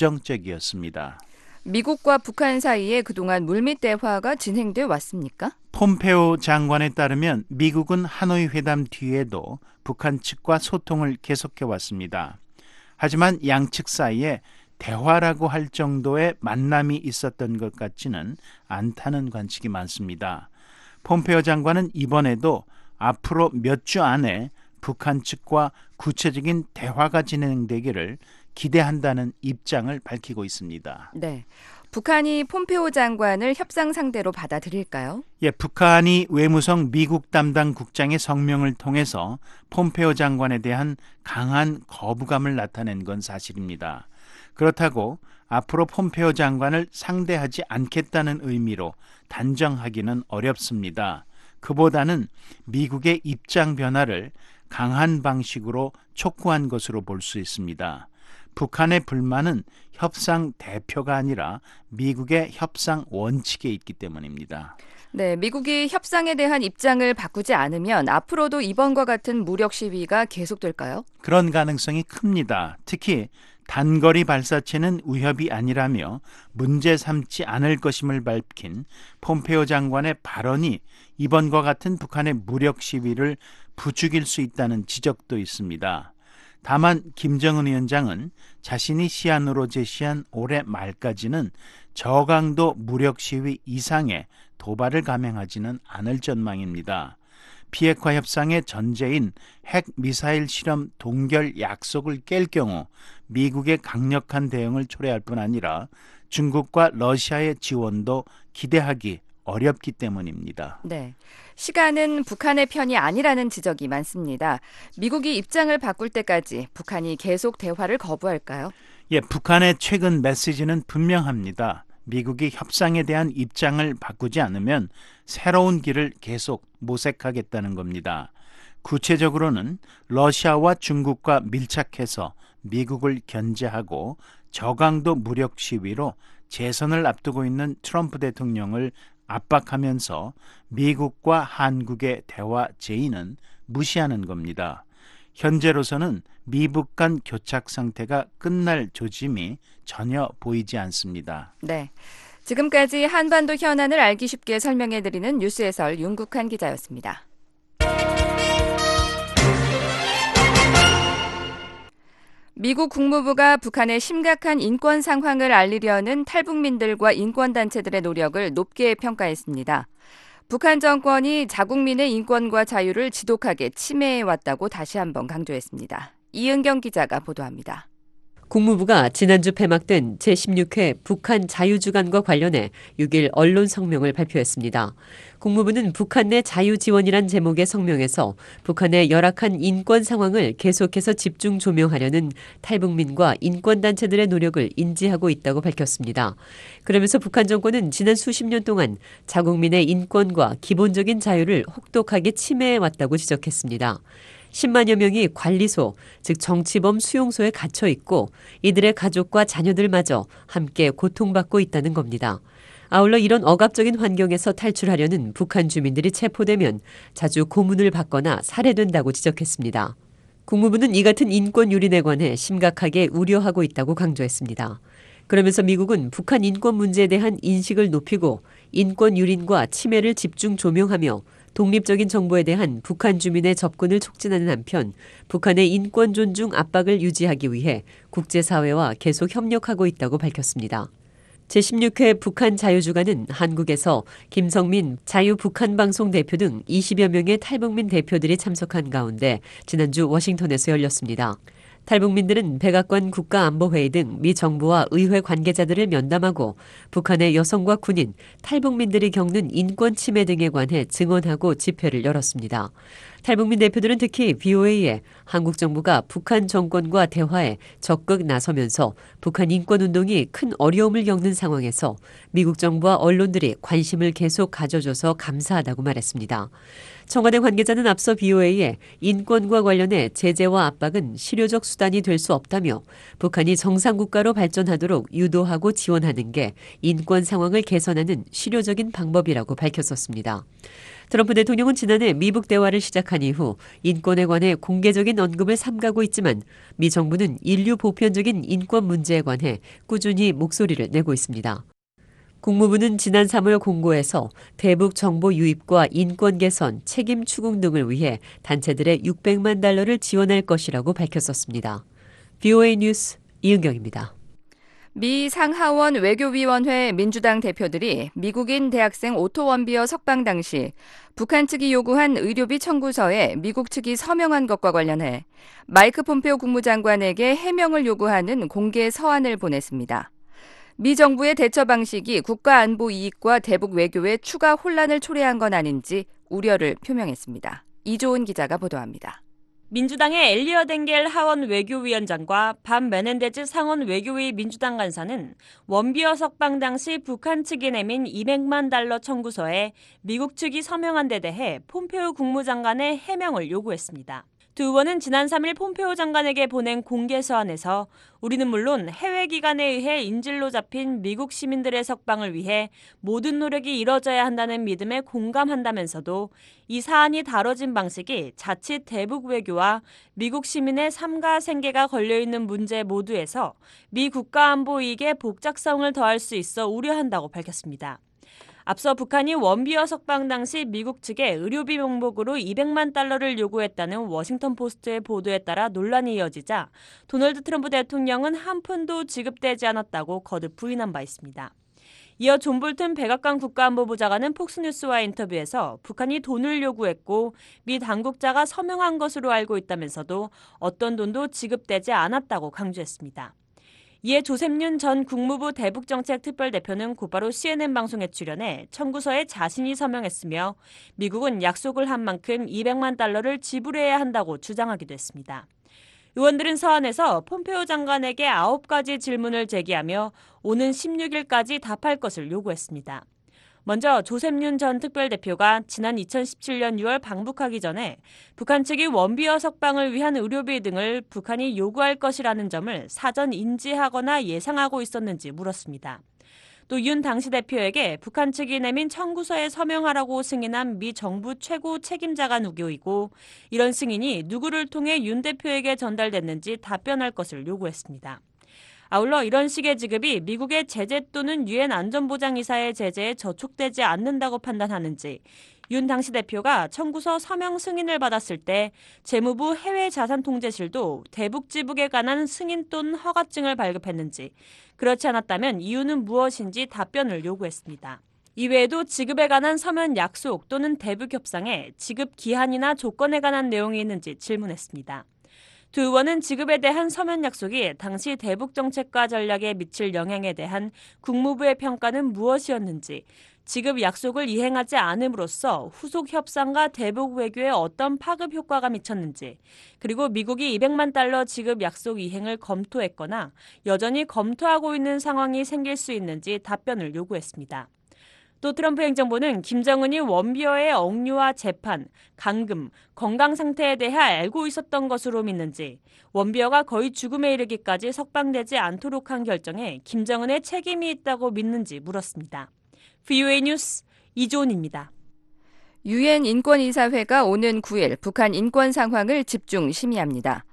부정적이었습니다. 미국과 북한 사이에 그동안 물밑 대화가 진행돼 왔습니까? 폼페오 장관에 따르면 미국은 하노이 회담 뒤에도 북한 측과 소통을 계속해 왔습니다. 하지만 양측 사이에 대화라고 할 정도의 만남이 있었던 것 같지는 않다는 관측이 많습니다. 폼페오 장관은 이번에도 앞으로 몇 주 안에 북한 측과 구체적인 대화가 진행되기를 기대한다는 입장을 밝히고 있습니다. 네, 북한이 폼페오 장관을 협상 상대로 받아들일까요? 예, 북한이 외무성 미국 담당 국장의 성명을 통해서 폼페오 장관에 대한 강한 거부감을 나타낸 건 사실입니다. 그렇다고 앞으로 폼페오 장관을 상대하지 않겠다는 의미로 단정하기는 어렵습니다. 그보다는 미국의 입장 변화를 강한 방식으로 촉구한 것으로 볼 수 있습니다. 북한의 불만은 협상 대표가 아니라 미국의 협상 원칙에 있기 때문입니다. 네, 미국이 협상에 대한 입장을 바꾸지 않으면 앞으로도 이번과 같은 무력 시위가 계속될까요? 그런 가능성이 큽니다. 특히 단거리 발사체는 위협이 아니라며 문제 삼지 않을 것임을 밝힌 폼페오 장관의 발언이 이번과 같은 북한의 무력 시위를 부추길 수 있다는 지적도 있습니다. 다만 김정은 위원장은 자신이 시한으로 제시한 올해 말까지는 저강도 무력 시위 이상의 도발을 감행하지는 않을 전망입니다. 비핵화 협상의 전제인 핵 미사일 실험 동결 약속을 깰 경우 미국의 강력한 대응을 초래할 뿐 아니라 중국과 러시아의 지원도 기대하기 어렵기 때문입니다. 네, 시간은 북한의 편이 아니라는 지적이 많습니다. 미국이 입장을 바꿀 때까지 북한이 계속 대화를 거부할까요? 예, 북한의 최근 메시지는 분명합니다. 미국이 협상에 대한 입장을 바꾸지 않으면 새로운 길을 계속 모색하겠다는 겁니다. 구체적으로는 러시아와 중국과 밀착해서 미국을 견제하고 저강도 무력 시위로 재선을 앞두고 있는 트럼프 대통령을 압박하면서 미국과 한국의 대화 제의는 무시하는 겁니다. 현재로서는 미북 간 교착 상태가 끝날 조짐이 전혀 보이지 않습니다. 네, 지금까지 한반도 현안을 알기 쉽게 설명해드리는 뉴스 해설 윤국한 기자였습니다. 미국 국무부가 북한의 심각한 인권 상황을 알리려는 탈북민들과 인권단체들의 노력을 높게 평가했습니다. 북한 정권이 자국민의 인권과 자유를 지독하게 침해해왔다고 다시 한번 강조했습니다. 이은경 기자가 보도합니다. 국무부가 지난주 폐막된 제16회 북한 자유주간과 관련해 6일 언론 성명을 발표했습니다. 국무부는 북한 내 자유지원이란 제목의 성명에서 북한의 열악한 인권 상황을 계속해서 집중 조명하려는 탈북민과 인권단체들의 노력을 인지하고 있다고 밝혔습니다. 그러면서 북한 정권은 지난 수십 년 동안 자국민의 인권과 기본적인 자유를 혹독하게 침해해왔다고 지적했습니다. 10만여 명이 관리소, 즉 정치범 수용소에 갇혀 있고 이들의 가족과 자녀들마저 함께 고통받고 있다는 겁니다. 아울러 이런 억압적인 환경에서 탈출하려는 북한 주민들이 체포되면 자주 고문을 받거나 살해된다고 지적했습니다. 국무부는 이 같은 인권 유린에 관해 심각하게 우려하고 있다고 강조했습니다. 그러면서 미국은 북한 인권 문제에 대한 인식을 높이고 인권 유린과 침해를 집중 조명하며 독립적인 정보에 대한 북한 주민의 접근을 촉진하는 한편 북한의 인권 존중 압박을 유지하기 위해 국제사회와 계속 협력하고 있다고 밝혔습니다. 제16회 북한 자유주간은 한국에서 김성민 자유북한방송 대표 등 20여 명의 탈북민 대표들이 참석한 가운데 지난주 워싱턴에서 열렸습니다. 탈북민들은 백악관 국가안보회의 등 미 정부와 의회 관계자들을 면담하고 북한의 여성과 군인, 탈북민들이 겪는 인권 침해 등에 관해 증언하고 집회를 열었습니다. 탈북민 대표들은 특히 BOA에 한국 정부가 북한 정권과 대화에 적극 나서면서 북한 인권운동이 큰 어려움을 겪는 상황에서 미국 정부와 언론들이 관심을 계속 가져줘서 감사하다고 말했습니다. 청와대 관계자는 앞서 BOA에 인권과 관련해 제재와 압박은 실효적 수단이 될 수 없다며 북한이 정상국가로 발전하도록 유도하고 지원하는 게 인권 상황을 개선하는 실효적인 방법이라고 밝혔었습니다. 트럼프 대통령은 지난해 미북 대화를 시작한 이후 인권에 관해 공개적인 언급을 삼가고 있지만 미 정부는 인류 보편적인 인권 문제에 관해 꾸준히 목소리를 내고 있습니다. 국무부는 지난 3월 공고에서 대북 정보 유입과 인권 개선, 책임 추궁 등을 위해 단체들의 $600만 지원할 것이라고 밝혔었습니다. BOA 뉴스 이은경입니다. 미 상하원 외교위원회 민주당 대표들이 미국인 대학생 오토 원비어 석방 당시 북한 측이 요구한 의료비 청구서에 미국 측이 서명한 것과 관련해 마이크 폼페오 국무장관에게 해명을 요구하는 공개 서한을 보냈습니다. 미 정부의 대처 방식이 국가 안보 이익과 대북 외교에 추가 혼란을 초래한 건 아닌지 우려를 표명했습니다. 이조은 기자가 보도합니다. 민주당의 엘리엇 엥겔 하원 외교위원장과 밥 메넨데즈 상원 외교위 민주당 간사는 원비어 석방 당시 북한 측이 내민 $200만 청구서에 미국 측이 서명한 데 대해 폼페오 국무장관의 해명을 요구했습니다. 두 의원은 지난 3일 폼페오 장관에게 보낸 공개 서한에서 우리는 물론 해외 기관에 의해 인질로 잡힌 미국 시민들의 석방을 위해 모든 노력이 이뤄져야 한다는 믿음에 공감한다면서도 이 사안이 다뤄진 방식이 자칫 대북 외교와 미국 시민의 삶과 생계가 걸려있는 문제 모두에서 미 국가안보 이익에 복잡성을 더할 수 있어 우려한다고 밝혔습니다. 앞서 북한이 원비어 석방 당시 미국 측에 의료비 명목으로 $200만 요구했다는 워싱턴 포스트의 보도에 따라 논란이 이어지자 도널드 트럼프 대통령은 한 푼도 지급되지 않았다고 거듭 부인한 바 있습니다. 이어 존 볼튼 백악관 국가안보부 장관은 폭스뉴스와의 인터뷰에서 북한이 돈을 요구했고 미 당국자가 서명한 것으로 알고 있다면서도 어떤 돈도 지급되지 않았다고 강조했습니다. 이에 조셉윤 전 국무부 대북정책특별대표는 곧바로 CNN 방송에 출연해 청구서에 자신이 서명했으며 미국은 약속을 한 만큼 $200만 지불해야 한다고 주장하기도 했습니다. 의원들은 서한에서 폼페오 장관에게 9가지 질문을 제기하며 오는 16일까지 답할 것을 요구했습니다. 먼저 조셉윤 전 특별대표가 지난 2017년 6월 방북하기 전에 북한 측이 원비어 석방을 위한 의료비 등을 북한이 요구할 것이라는 점을 사전 인지하거나 예상하고 있었는지 물었습니다. 또 윤 당시 대표에게 북한 측이 내민 청구서에 서명하라고 승인한 미 정부 최고 책임자가 누구이고 이런 승인이 누구를 통해 윤 대표에게 전달됐는지 답변할 것을 요구했습니다. 아울러 이런 식의 지급이 미국의 제재 또는 유엔 안전보장이사의 제재에 저촉되지 않는다고 판단하는지 윤 당시 대표가 청구서 서명 승인을 받았을 때 재무부 해외자산통제실도 대북 지북에 관한 승인 또는 허가증을 발급했는지 그렇지 않았다면 이유는 무엇인지 답변을 요구했습니다. 이외에도 지급에 관한 서면 약속 또는 대북 협상에 지급 기한이나 조건에 관한 내용이 있는지 질문했습니다. 두 의원은 지급에 대한 서면 약속이 당시 대북 정책과 전략에 미칠 영향에 대한 국무부의 평가는 무엇이었는지, 지급 약속을 이행하지 않음으로써 후속 협상과 대북 외교에 어떤 파급 효과가 미쳤는지, 그리고 미국이 $200만 지급 약속 이행을 검토했거나 여전히 검토하고 있는 상황이 생길 수 있는지 답변을 요구했습니다. 또 트럼프 행정부는 김정은이 원비어의 억류와 재판, 감금, 건강 상태에 대해 알고 있었던 것으로 믿는지, 원비어가 거의 죽음에 이르기까지 석방되지 않도록 한 결정에 김정은의 책임이 있다고 믿는지 물었습니다. VOA 뉴스 이조은입니다. 유엔 인권이사회가 오는 9일 북한 인권 상황을 집중 심의합니다.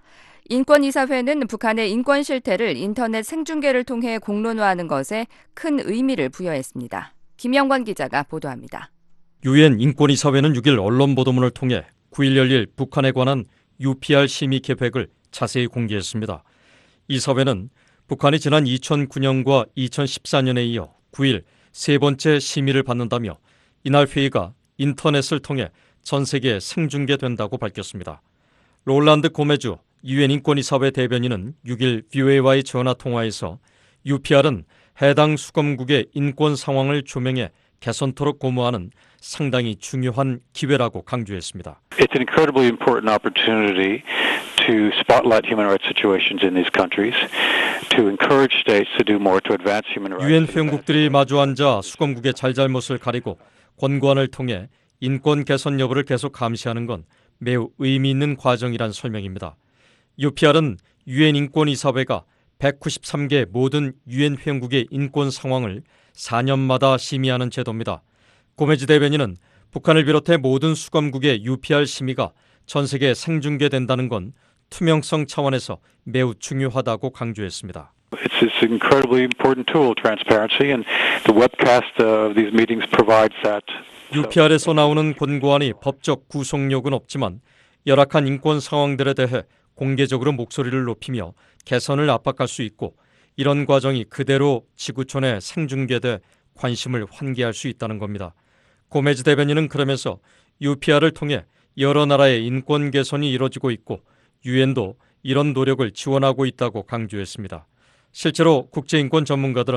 인권이사회는 북한의 인권 실태를 인터넷 생중계를 통해 공론화하는 것에 큰 의미를 부여했습니다. 김영관 기자가 보도합니다. 유엔 인권이사회는 6일 언론 보도문을 통해 9일 열릴 북한에 관한 UPR 심의 계획을 자세히 공개했습니다. 이 사회는 북한이 지난 2009년과 2014년에 이어 9일 세 번째 심의를 받는다며 이날 회의가 인터넷을 통해 전 세계에 생중계된다고 밝혔습니다. 롤란드 고메주 유엔 인권이사회 대변인은 6일 VOA와의 전화 통화에서 UPR은 해당 수검국의 인권 상황을 조명해 개선토록 고무하는 상당히 중요한 기회라고 강조했습니다. It's an incredibly important opportunity to spotlight human rights situations in these countries, to encourage states to do more to advance human rights. 유엔 회원국들이 마주 앉아 수검국의 잘잘못을 가리고 권고안을 통해 인권 개선 여부를 계속 감시하는 건 매우 의미 있는 과정이란 설명입니다. UPR은 유엔 인권이사회가 193개 모든 유엔 회원국의 인권 상황을 4년마다 심의하는 제도입니다. 고메즈 대변인은 북한을 비롯해 모든 수검국의 UPR 심의가 전 세계에 생중계된다는 건 투명성 차원에서 매우 중요하다고 강조했습니다. It's an incredibly important tool, transparency, and the webcast of these meetings provides that. UPR에서 나오는 권고안이 법적 구속력은 없지만 열악한 인권 상황들에 대해 공개적으로 목소리를 높이며 개선을 압박할 수 있고 이런 과정이 그대로 지구촌에 생중계돼 관심을 환기할 수 있다는 겁니다. 고메즈 대변인은 그러면서 UPR을 통해 여러 나라의 인권 개선이 이뤄지고 있고 유엔도 이런 노력을 지원하고 있다고 강조했습니다. 실제로 국제인권 전문가들은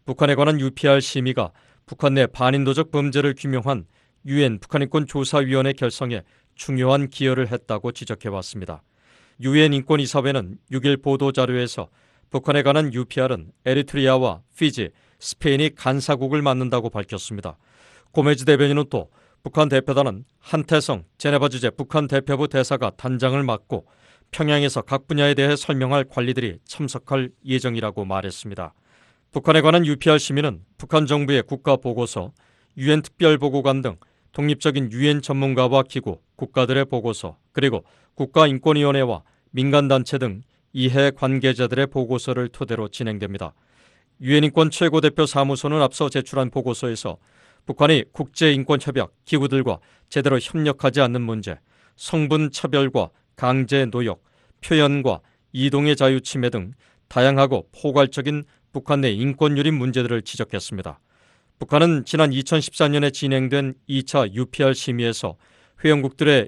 북한에 관한 UPR 심의가 북한 내 반인도적 범죄를 규명한 UN 북한인권조사위원회 결성에 중요한 기여를 했다고 지적해왔습니다. UN 인권이사회는 6일 보도자료에서 북한에 관한 UPR은 에리트리아와 피지, 스페인이 간사국을 맡는다고 밝혔습니다. 고메즈 대변인은 또 북한 대표단은 한태성 제네바 주재 북한 대표부 대사가 단장을 맡고 평양에서 각 분야에 대해 설명할 관리들이 참석할 예정이라고 말했습니다. 북한에 관한 UPR 심의는 북한 정부의 국가보고서, UN 특별보고관 등 독립적인 UN 전문가와 기구, 국가들의 보고서, 그리고 국가인권위원회와 민간단체 등 이해 관계자들의 보고서를 토대로 진행됩니다. UN 인권 최고대표 사무소는 앞서 제출한 보고서에서 북한이 국제인권협약 기구들과 제대로 협력하지 않는 문제, 성분 차별과 강제 노역, 표현과 이동의 자유 침해 등 다양하고 포괄적인 북한 내 인권 유린 문제들을 지적했습니다. 북한은 지난 2014년에 진행된 2차 UPR 심의에서 회원국들의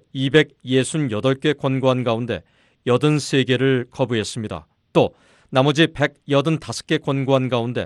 268개 권고안 가운데 83개를 거부했습니다. 또 나머지 185개 권고안 가운데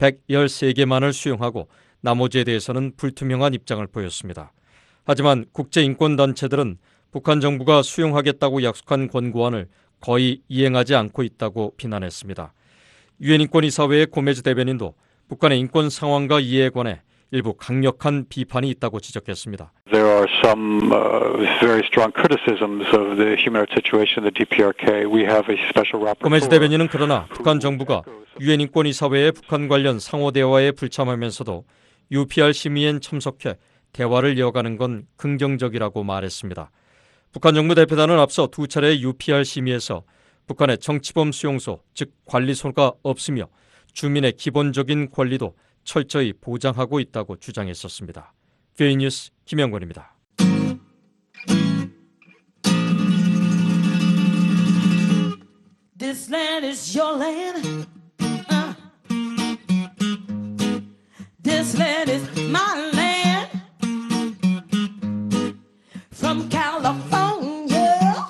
113개만을 수용하고 나머지에 대해서는 불투명한 입장을 보였습니다. 하지만 국제인권단체들은 북한 정부가 수용하겠다고 약속한 권고안을 거의 이행하지 않고 있다고 비난했습니다. 유엔 인권이사회의 고메즈 대변인도 북한의 인권 상황과 이해에 관해 일부 강력한 비판이 있다고 지적했습니다. There are some very strong criticisms of the human rights situation in the DPRK. We have a special rapporteur. 고메즈 대변인은 그러나 북한 정부가 유엔 인권이사회의 북한 관련 상호 대화에 불참하면서도 UPR 심의엔 참석해 대화를 이어가는 건 긍정적이라고 말했습니다. 북한 정부 대표단은 앞서 두 차례의 UPR 심의에서 북한의 정치범 수용소, 즉 관리소가 없으며 주민의 기본적인 권리도 철저히 보장하고 있다고 주장했었습니다. VOA 뉴스 김영권입니다. This land is your land. This land is my land. From California,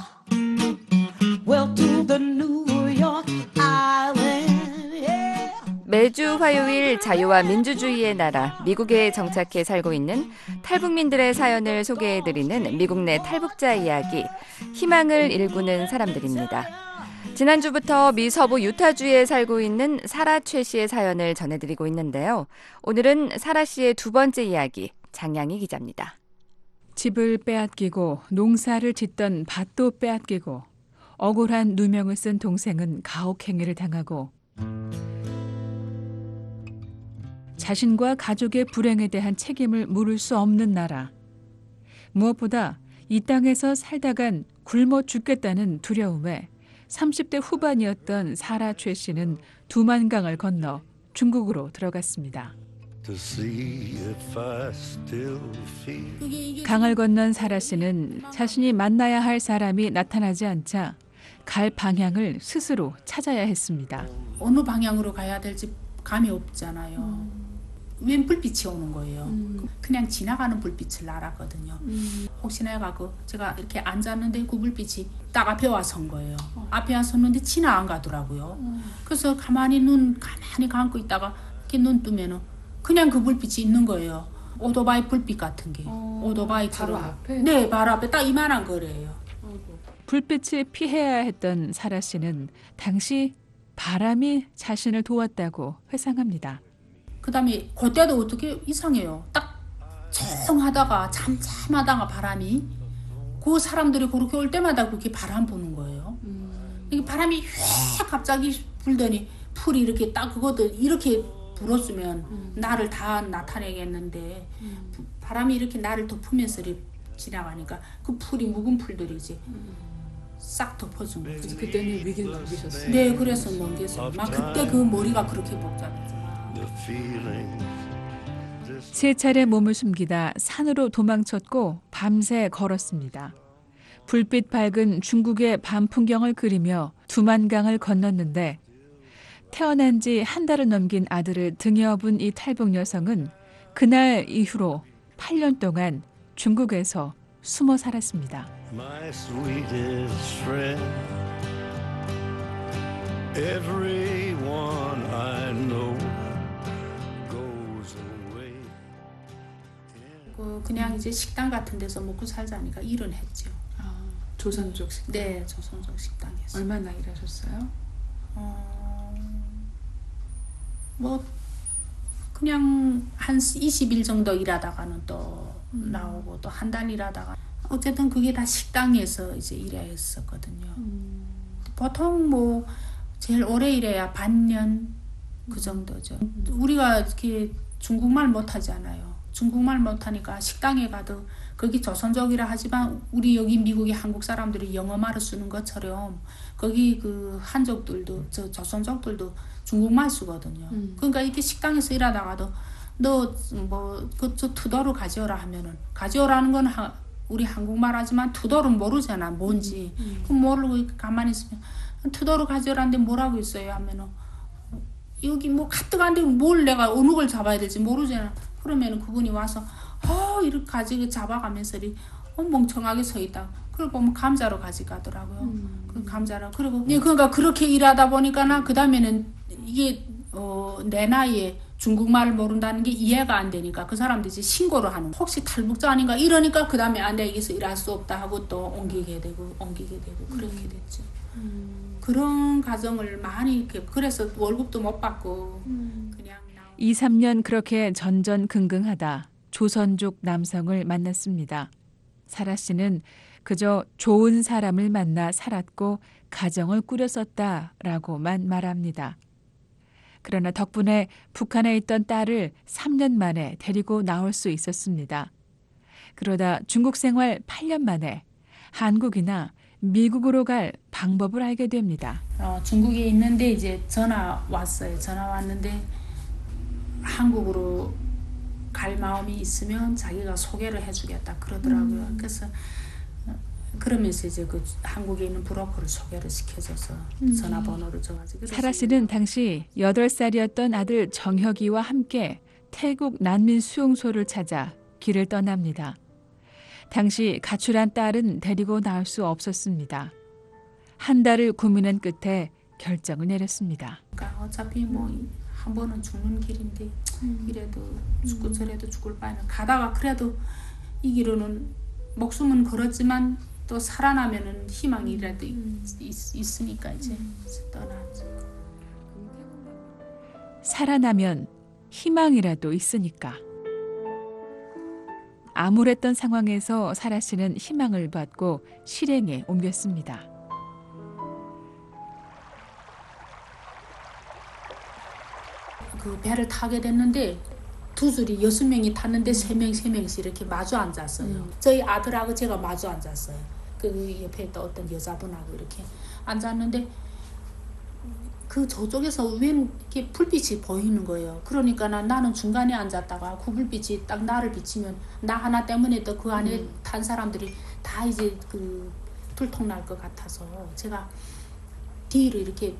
well to the New York Island. Yeah. 매주 화요일 자유와 민주주의의 나라 미국에 정착해 살고 있는 탈북민들의 사연을 소개해드리는 미국 내 탈북자 이야기, 희망을 일구는 사람들입니다. 지난주부터 미 서부 유타주에 살고 있는 사라 최 씨의 사연을 전해드리고 있는데요. 오늘은 사라 씨의 두 번째 이야기, 장양희 기자입니다. 집을 빼앗기고 농사를 짓던 밭도 빼앗기고 억울한 누명을 쓴 동생은 가혹행위를 당하고 자신과 가족의 불행에 대한 책임을 물을 수 없는 나라. 무엇보다 이 땅에서 살다간 굶어 죽겠다는 두려움에 30대 후반이었던 사라 최 씨는 두만강을 건너 중국으로 들어갔습니다. 강을 건넌 사라 씨는 자신이 만나야 할 사람이 나타나지 않자 갈 방향을 스스로 찾아야 했습니다. 어느 방향으로 가야 될지 감이 없잖아요. 웬 불빛이 오는 거예요. 그냥 지나가는 불빛을 알았거든요. 혹시나 해가지고 제가 이렇게 앉았는데 그 불빛이 딱 앞에 와 선 거예요. 앞에 와 섰는데 지나 안 가더라고요. 그래서 가만히 감고 있다가 이렇게 눈 뜨면은 그냥 그 불빛이 있는 거예요. 오토바이 불빛 같은 게. 오토바이 바로 앞에? 네, 바로 앞에 딱 이만한 거래요. 불빛을 피해야 했던 사라 씨는 당시 바람이 자신을 도왔다고 회상합니다. 그 다음에 그때도 어떻게 이상해요. 딱 조용하다가 잠잠하다가 바람이 그 사람들이 그렇게 올 때마다 그렇게 바람 부는 거예요. 이게 바람이 휙 갑자기 불더니 풀이 이렇게 딱 그것도 이렇게 불었으면 나를 다 나타내겠는데 바람이 이렇게 나를 덮으면서 지나가니까 그 풀이 묵은 풀들이지 싹 덮어준 거예요. 그래서 그때는 위기를 넘기셨어요? 네, 그래서 넘겼어요. 막 그때 그 머리가 그렇게 복잡했어요. 세 차례 몸을 숨기다 산으로 도망쳤고 밤새 걸었습니다. 불빛 밝은 중국의 밤 풍경을 그리며 두만강을 건넜는데 태어난 지 한 달을 넘긴 아들을 등에 업은 이 탈북 여성은 그날 이후로 8년 동안 중국에서 숨어 살았습니다. My sweetest friend, everyone I know 그냥 이제 식당 같은 데서 먹고 살자니까 일은 했죠. 조선족 식당? 네, 조선족 식당에서. 얼마나 일하셨어요? 뭐 그냥 한 20일 정도 일하다가는 또 나오고 또 한 달 일하다가 어쨌든 그게 다 식당에서 이제 일했었거든요. 보통 뭐 제일 오래 일해야 반년 그 정도죠. 우리가 이렇게 중국말 못하잖아요. 중국말 못하니까 식당에 가도 거기 조선족이라 하지만 우리 여기 미국의 한국 사람들이 영어말을 쓰는 것처럼 거기 그 한족들도 저 조선족들도 중국말 쓰거든요. 그러니까 이렇게 식당에서 일하다가도 너 뭐 그 투도를 가져오라 하면은 가져오라는 건 우리 한국말 하지만 투도를 모르잖아 뭔지. 그럼 모르고 가만히 있으면 투도를 가져오라는데 뭐라고 있어요 하면은 여기 뭐 가뜩한데 뭘 내가 어느 걸 잡아야 될지 모르잖아. 그러면은 그분이 와서 이렇게 가지고 잡아가면서 멍청하게 서 있다. 그걸 보면 감자로 가져가더라고요. 그 감자로. 그리고 그러니까 그렇게 일하다 보니까 그 다음에는 이게 내 나이에 중국말을 모른다는 게 이해가 안 되니까 그 사람들이 이제 신고를 하는 거야. 혹시 탈북자 아닌가 이러니까 그 다음에 내가 여기서 일할 수 없다 하고 또 옮기게 되고 그렇게 됐죠. 그런 과정을 많이 그래서 월급도 못 받고 그냥 2, 3년 그렇게 전전긍긍하다 조선족 남성을 만났습니다. 사라 씨는 그저 좋은 사람을 만나 살았고 가정을 꾸렸었다라고만 말합니다. 그러나 덕분에 북한에 있던 딸을 3년 만에 데리고 나올 수 있었습니다. 그러다 중국 생활 8년 만에 한국이나 미국으로 갈 방법을 알게 됩니다. 중국에 있는데 이제 전화 왔어요. 전화 왔는데 한국으로 갈 마음이 있으면 자기가 소개를 해주겠다 그러더라고요. 그래서 그러면서 이제 그 한국에 있는 브로커를 소개를 시켜줘서 전화번호를 줘가지고. 사라 씨는 당시 8살이었던 아들 정혁이와 함께 태국 난민 수용소를 찾아 길을 떠납니다. 당시 가출한 딸은 데리고 나올 수 없었습니다. 한 달을 고민한 끝에 결정을 내렸습니다. 그러니까 어차피 뭐 한 번은 죽는 길인데 이래도 죽고 저래도 죽을 바에는 가다가 그래도 이 길로는 목숨은 걸었지만 또 살아나면은 희망이라도 있으니까 이제 떠나죠. 살아나면 희망이라도 있으니까. 암울했던 상황에서 사라 씨는 희망을 받고 실행에 옮겼습니다. 그 배를 타게 됐는데 두 줄이 6명이 탔는데 3명씩 이렇게 마주 앉았어요. 저희 아들하고 제가 마주 앉았어요. 그 옆에 또 어떤 여자분하고 이렇게 앉았는데 그 저쪽에서 웬 이렇게 불빛이 보이는 거예요. 그러니까 나는 중간에 앉았다가 그 불빛이 딱 나를 비치면 나 하나 때문에 또 그 안에 탄 사람들이 다 이제 그 들통날 것 같아서 제가 뒤로 이렇게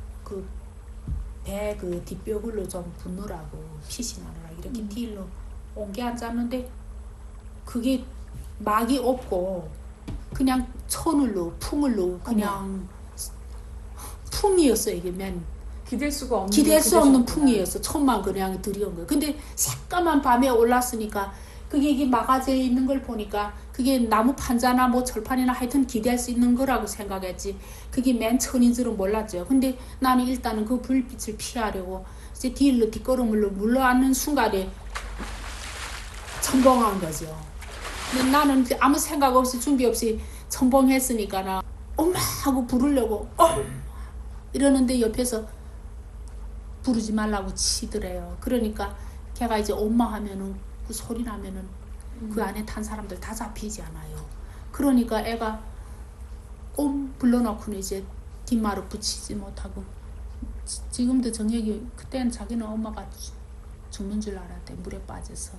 배 그 뒷벽으로 좀 붙느라고 핏이 나느라 이렇게 뒤로 옮겨 앉았는데 그게 막이 없고 그냥 천을로 풍을로 그냥 풍이었어요. 이게 맨 기댈 수 없는 풍이었어. 천만 그냥 들이온 거예요. 근데 새까만 밤에 올랐으니까 그게 이게 막아져 있는 걸 보니까 그게 나무 판자나 뭐 철판이나 하여튼 기대할 수 있는 거라고 생각했지 그게 맨 천인 줄은 몰랐죠. 근데 나는 일단은 그 불빛을 피하려고 이제 뒷걸음으로 물러앉는 순간에 첨벙한 거죠. 근데 나는 아무 생각 없이 준비 없이 첨벙했으니까 나 엄마 하고 부르려고 이러는데 옆에서 부르지 말라고 치더래요. 그러니까 걔가 이제 엄마 하면은 그 소리 나면은 그 안에 탄 사람들 다 잡히잖아요. 그러니까 애가 불러놓고는 이제 뒷말을 붙이지 못하고 지금도 정혁이 그때는 자기는 엄마가 죽는 줄 알았대. 물에 빠져서.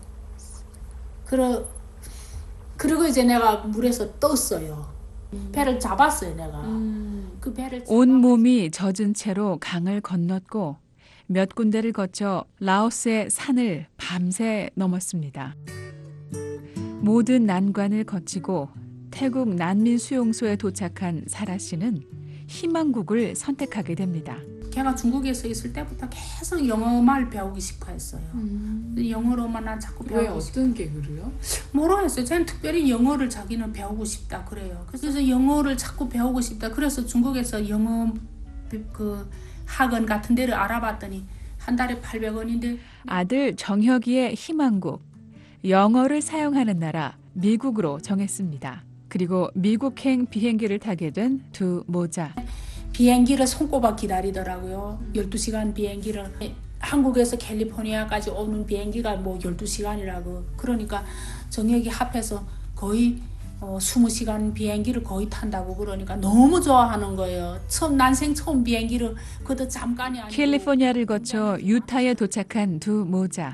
그리고 이제 내가 물에서 떴어요. 배를 잡았어요, 내가. 그 배를 온 몸이 젖은 채로 강을 건넜고 몇 군데를 거쳐 라오스의 산을 밤새 넘었습니다. 모든 난관을 거치고 태국 난민 수용소에 도착한 사라 씨는 희망국을 선택하게 됩니다. 걔가 중국에서 있을 때부터 계속 영어말 배우고 싶어 했어요. 영어로만 난 자꾸 배우고 왜 어떤 게 그래요? 모르겠어요. 쟤는 특별히 영어를 자기는 배우고 싶다 그래요. 그래서 영어를 자꾸 배우고 싶다. 그래서 중국에서 영어 그 학원 같은 데를 알아봤더니 한 달에 800원인데 아들 정혁이의 희망곡, 영어를 사용하는 나라 미국으로 정했습니다. 그리고 미국행 비행기를 타게 된 두 모자. 비행기를 손꼽아 기다리더라고요. 12시간 비행기를. 한국에서 캘리포니아까지 오는 비행기가 뭐 12시간이라고. 그러니까 정혁이 합해서 거의 20시간 비행기를 거의 탄다고 그러니까 너무 좋아하는 거예요. 난생 처음 비행기를 그것도 잠깐이 아니고. 캘리포니아를 거쳐 유타에 도착한 두 모자.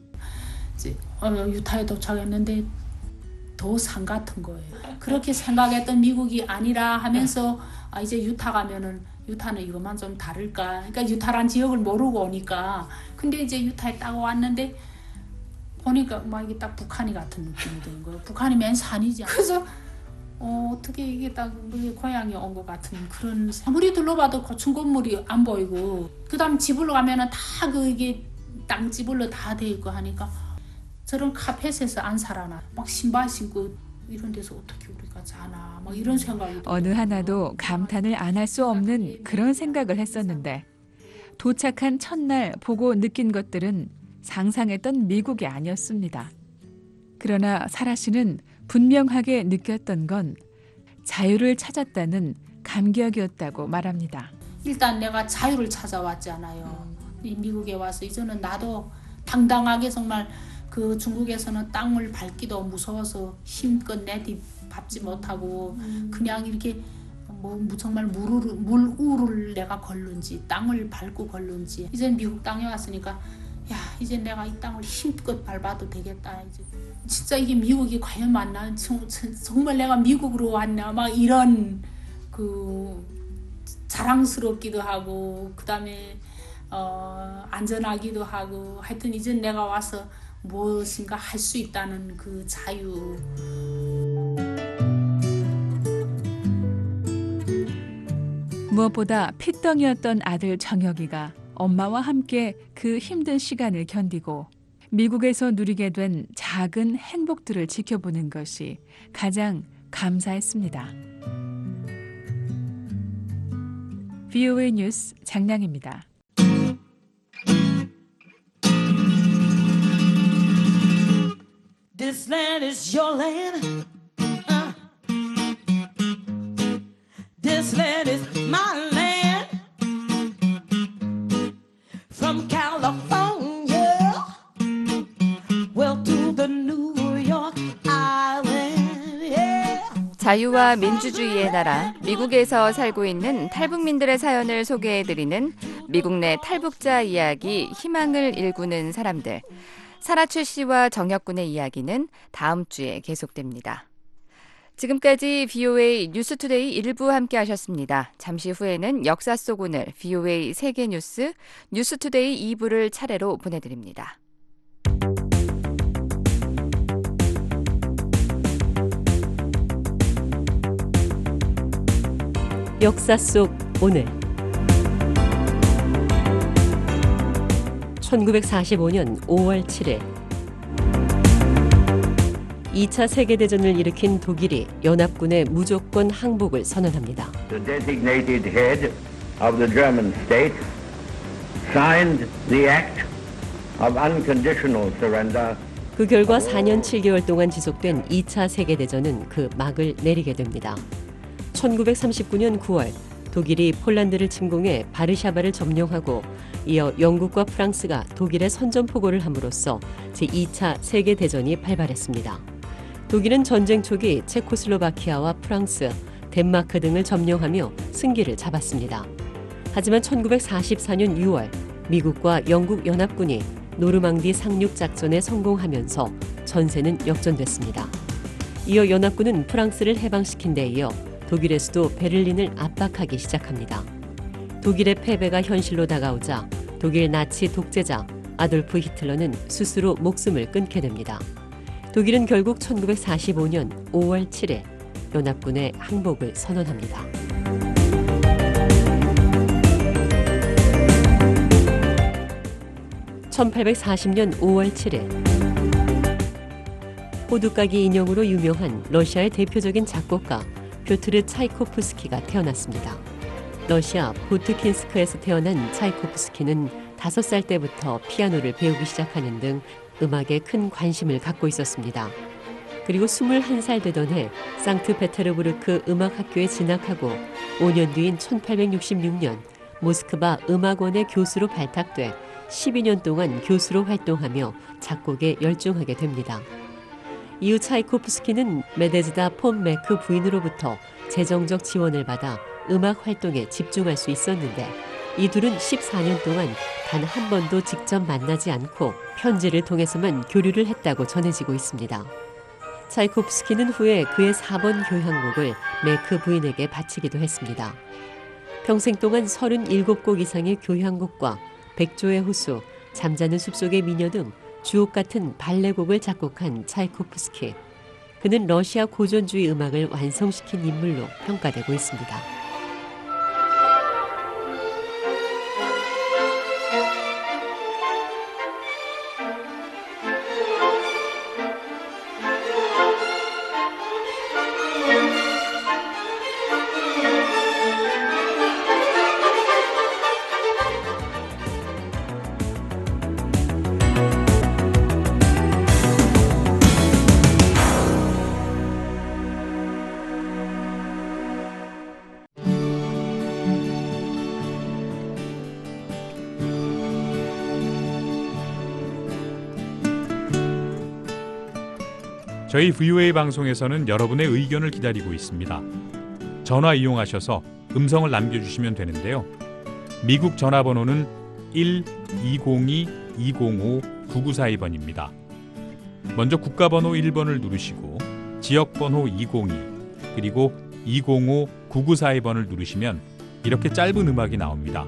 유타에 도착했는데 더 산 같은 거예요. 그렇게 생각했던 미국이 아니라 하면서 이제 유타 가면은 유타는 이것만 좀 다를까. 그러니까 유타란 지역을 모르고 오니까. 근데 이제 유타에 딱 왔는데 보니까 막 이게 딱 북한이 같은 느낌이 드는 거예요. 북한이 맨 산이지. 그래서 어떻게 이게 딱 우리 고향에 온 것 같은 그런. 아무리 둘러봐도 고층 건물이 안 보이고 그다음 집으로 가면은 다 이게 땅집으로 다 돼 있고 하니까 저런 카펫에서 안 살아나. 막 신발 신고 이런 데서 어떻게 우리가 자나. 막 이런 생각이. 어느 하나도 감탄을 안 할 수 없는 그런 생각을 했었는데 도착한 첫날 보고 느낀 것들은 상상했던 미국이 아니었습니다. 그러나 사라 씨는 분명하게 느꼈던 건 자유를 찾았다는 감격이었다고 말합니다. 일단 내가 자유를 찾아왔잖아요. 이 미국에 와서 이제는 나도 당당하게 정말 그 중국에서는 땅을 밟기도 무서워서 힘껏 내디밟지 못하고 그냥 이렇게 뭐 정말 물우를 내가 걸는지 땅을 밟고 걸는지 이제 미국 땅에 왔으니까 야 이제 내가 이 땅을 힘껏 밟아도 되겠다. 이제 진짜 이게 미국이 과연 맞나? 정말 내가 미국으로 왔나? 막 이런 그 자랑스럽기도 하고 그다음에 안전하기도 하고 하여튼 이제 내가 와서 무엇인가 할 수 있다는 그 자유. 무엇보다 핏덩이였던 아들 정혁이가 엄마와 함께 그 힘든 시간을 견디고 미국에서 누리게 된 작은 행복들을 지켜보는 것이 가장 감사했습니다. VOA 뉴스 장량입니다. This land is your land. This land is my land. From California, well to the New York Island. Yeah. 자유와 민주주의의 나라, 미국에서 살고 있는 탈북민들의 사연을 소개해드리는 미국 내 탈북자 이야기, 희망을 일구는 사람들. 사라최 씨와 정혁 군의 이야기는 다음 주에 계속됩니다. 지금까지 VOA 뉴스투데이 1부 함께 하셨습니다. 잠시 후에는 역사 속 오늘 VOA 세계뉴스 뉴스투데이 2부를 차례로 보내드립니다. 역사 속 오늘 1945년 5월 7일 2차 세계대전을 일으킨 독일이 연합군의 무조건 항복을 선언합니다. The designated head of the German state signed the act of unconditional surrender. 그 결과 4년 7개월 동안 지속된 2차 세계대전은 그 막을 내리게 됩니다. 1939년 9월 독일이 폴란드를 침공해 바르샤바를 점령하고 이어 영국과 프랑스가 독일의 선전포고를 함으로써 제2차 세계대전이 발발했습니다. 독일은 전쟁 초기 체코슬로바키아와 프랑스, 덴마크 등을 점령하며 승기를 잡았습니다. 하지만 1944년 6월 미국과 영국 연합군이 노르망디 상륙 작전에 성공하면서 전세는 역전됐습니다. 이어 연합군은 프랑스를 해방시킨 데 이어 독일의 수도 베를린을 압박하기 시작합니다. 독일의 패배가 현실로 다가오자 독일 나치 독재자 아돌프 히틀러는 스스로 목숨을 끊게 됩니다. 독일은 결국 1945년 5월 7일 연합군의 항복을 선언합니다. 1840년 5월 7일 호두까기 인형으로 유명한 러시아의 대표적인 작곡가 뾰트르 차이코프스키가 태어났습니다. 러시아 보트킨스크에서 태어난 차이코프스키는 5살 때부터 피아노를 배우기 시작하는 등 음악에 큰 관심을 갖고 있었습니다. 그리고 21살 되던 해 상트페테르부르크 음악학교에 진학하고 5년 뒤인 1866년 모스크바 음악원의 교수로 발탁돼 12년 동안 교수로 활동하며 작곡에 열중하게 됩니다. 이후 차이코프스키는 메데즈다 폰 메크 부인으로부터 재정적 지원을 받아 음악 활동에 집중할 수 있었는데 이 둘은 14년 동안 단 한 번도 직접 만나지 않고 편지를 통해서만 교류를 했다고 전해지고 있습니다. 차이코프스키는 후에 그의 4번 교향곡을 메크 부인에게 바치기도 했습니다. 평생 동안 37곡 이상의 교향곡과 백조의 호수, 잠자는 숲속의 미녀 등 주옥 같은 발레곡을 작곡한 차이코프스키. 그는 러시아 고전주의 음악을 완성시킨 인물로 평가되고 있습니다. 저희 VOA 방송에서는 여러분의 의견을 기다리고 있습니다. 전화 이용하셔서 음성을 남겨주시면 되는데요. 미국 전화번호는 1-202-205-9942번입니다. 먼저 국가번호 1번을 누르시고 지역번호 202 그리고 205-9942번을 누르시면 이렇게 짧은 음악이 나옵니다.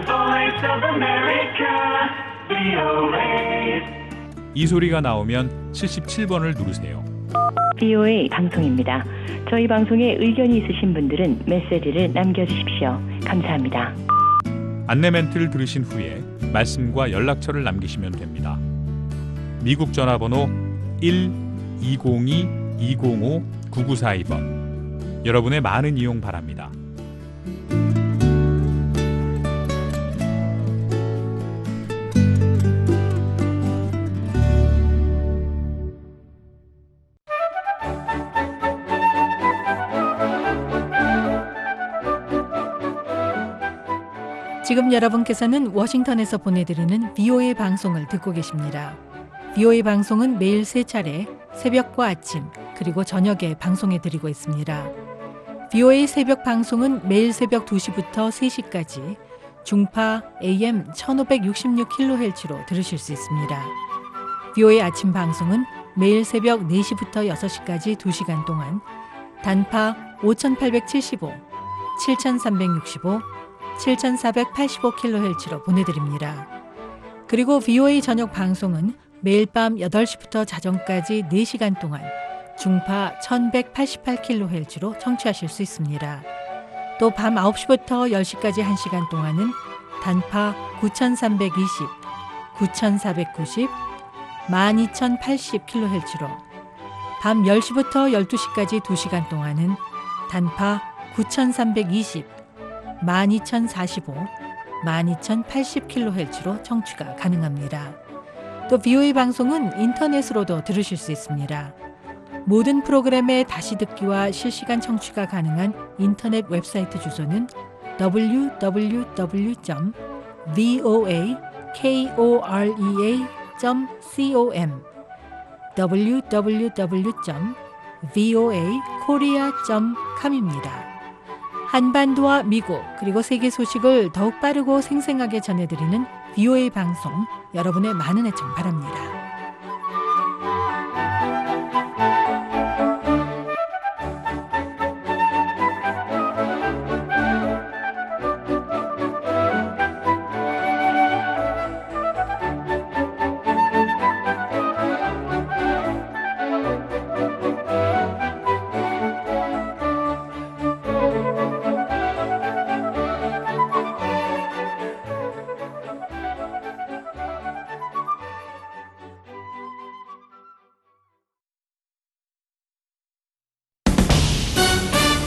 이 소리가 나오면 77번을 누르세요. VOA 방송입니다. 저희 방송에 의견이 있으신 분들은 메시지를 남겨주십시오. 감사합니다. 안내 멘트를 들으신 후에 말씀과 연락처를 남기시면 됩니다. 미국 전화번호 1-202-205-9942번. 여러분의 많은 이용 바랍니다. 지금 여러분께서는 워싱턴에서 보내드리는 VOA 방송을 듣고 계십니다. VOA 방송은 매일 3차례 새벽과 아침 그리고 저녁에 방송해드리고 있습니다. VOA 새벽 방송은 매일 새벽 2시부터 3시까지 중파 AM 1566kHz로 들으실 수 있습니다. VOA 아침 방송은 매일 새벽 4시부터 6시까지 2시간 동안 단파 5875, 7365, 7485kHz로 보내드립니다. 그리고 VOA 저녁 방송은 매일 밤 8시부터 자정까지 4시간 동안 중파 1188kHz로 청취하실 수 있습니다. 또 밤 9시부터 10시까지 1시간 동안은 단파 9320, 9490, 12080kHz로 밤 10시부터 12시까지 2시간 동안은 단파 9320, 12045, 12080kHz로 청취가 가능합니다. 또 VOA 방송은 인터넷으로도 들으실 수 있습니다. 모든 프로그램의 다시 듣기와 실시간 청취가 가능한 인터넷 웹사이트 주소는 www.voakorea.com www.voakorea.com입니다. 한반도와 미국 그리고 세계 소식을 더욱 빠르고 생생하게 전해드리는 VOA 방송 여러분의 많은 애청 바랍니다.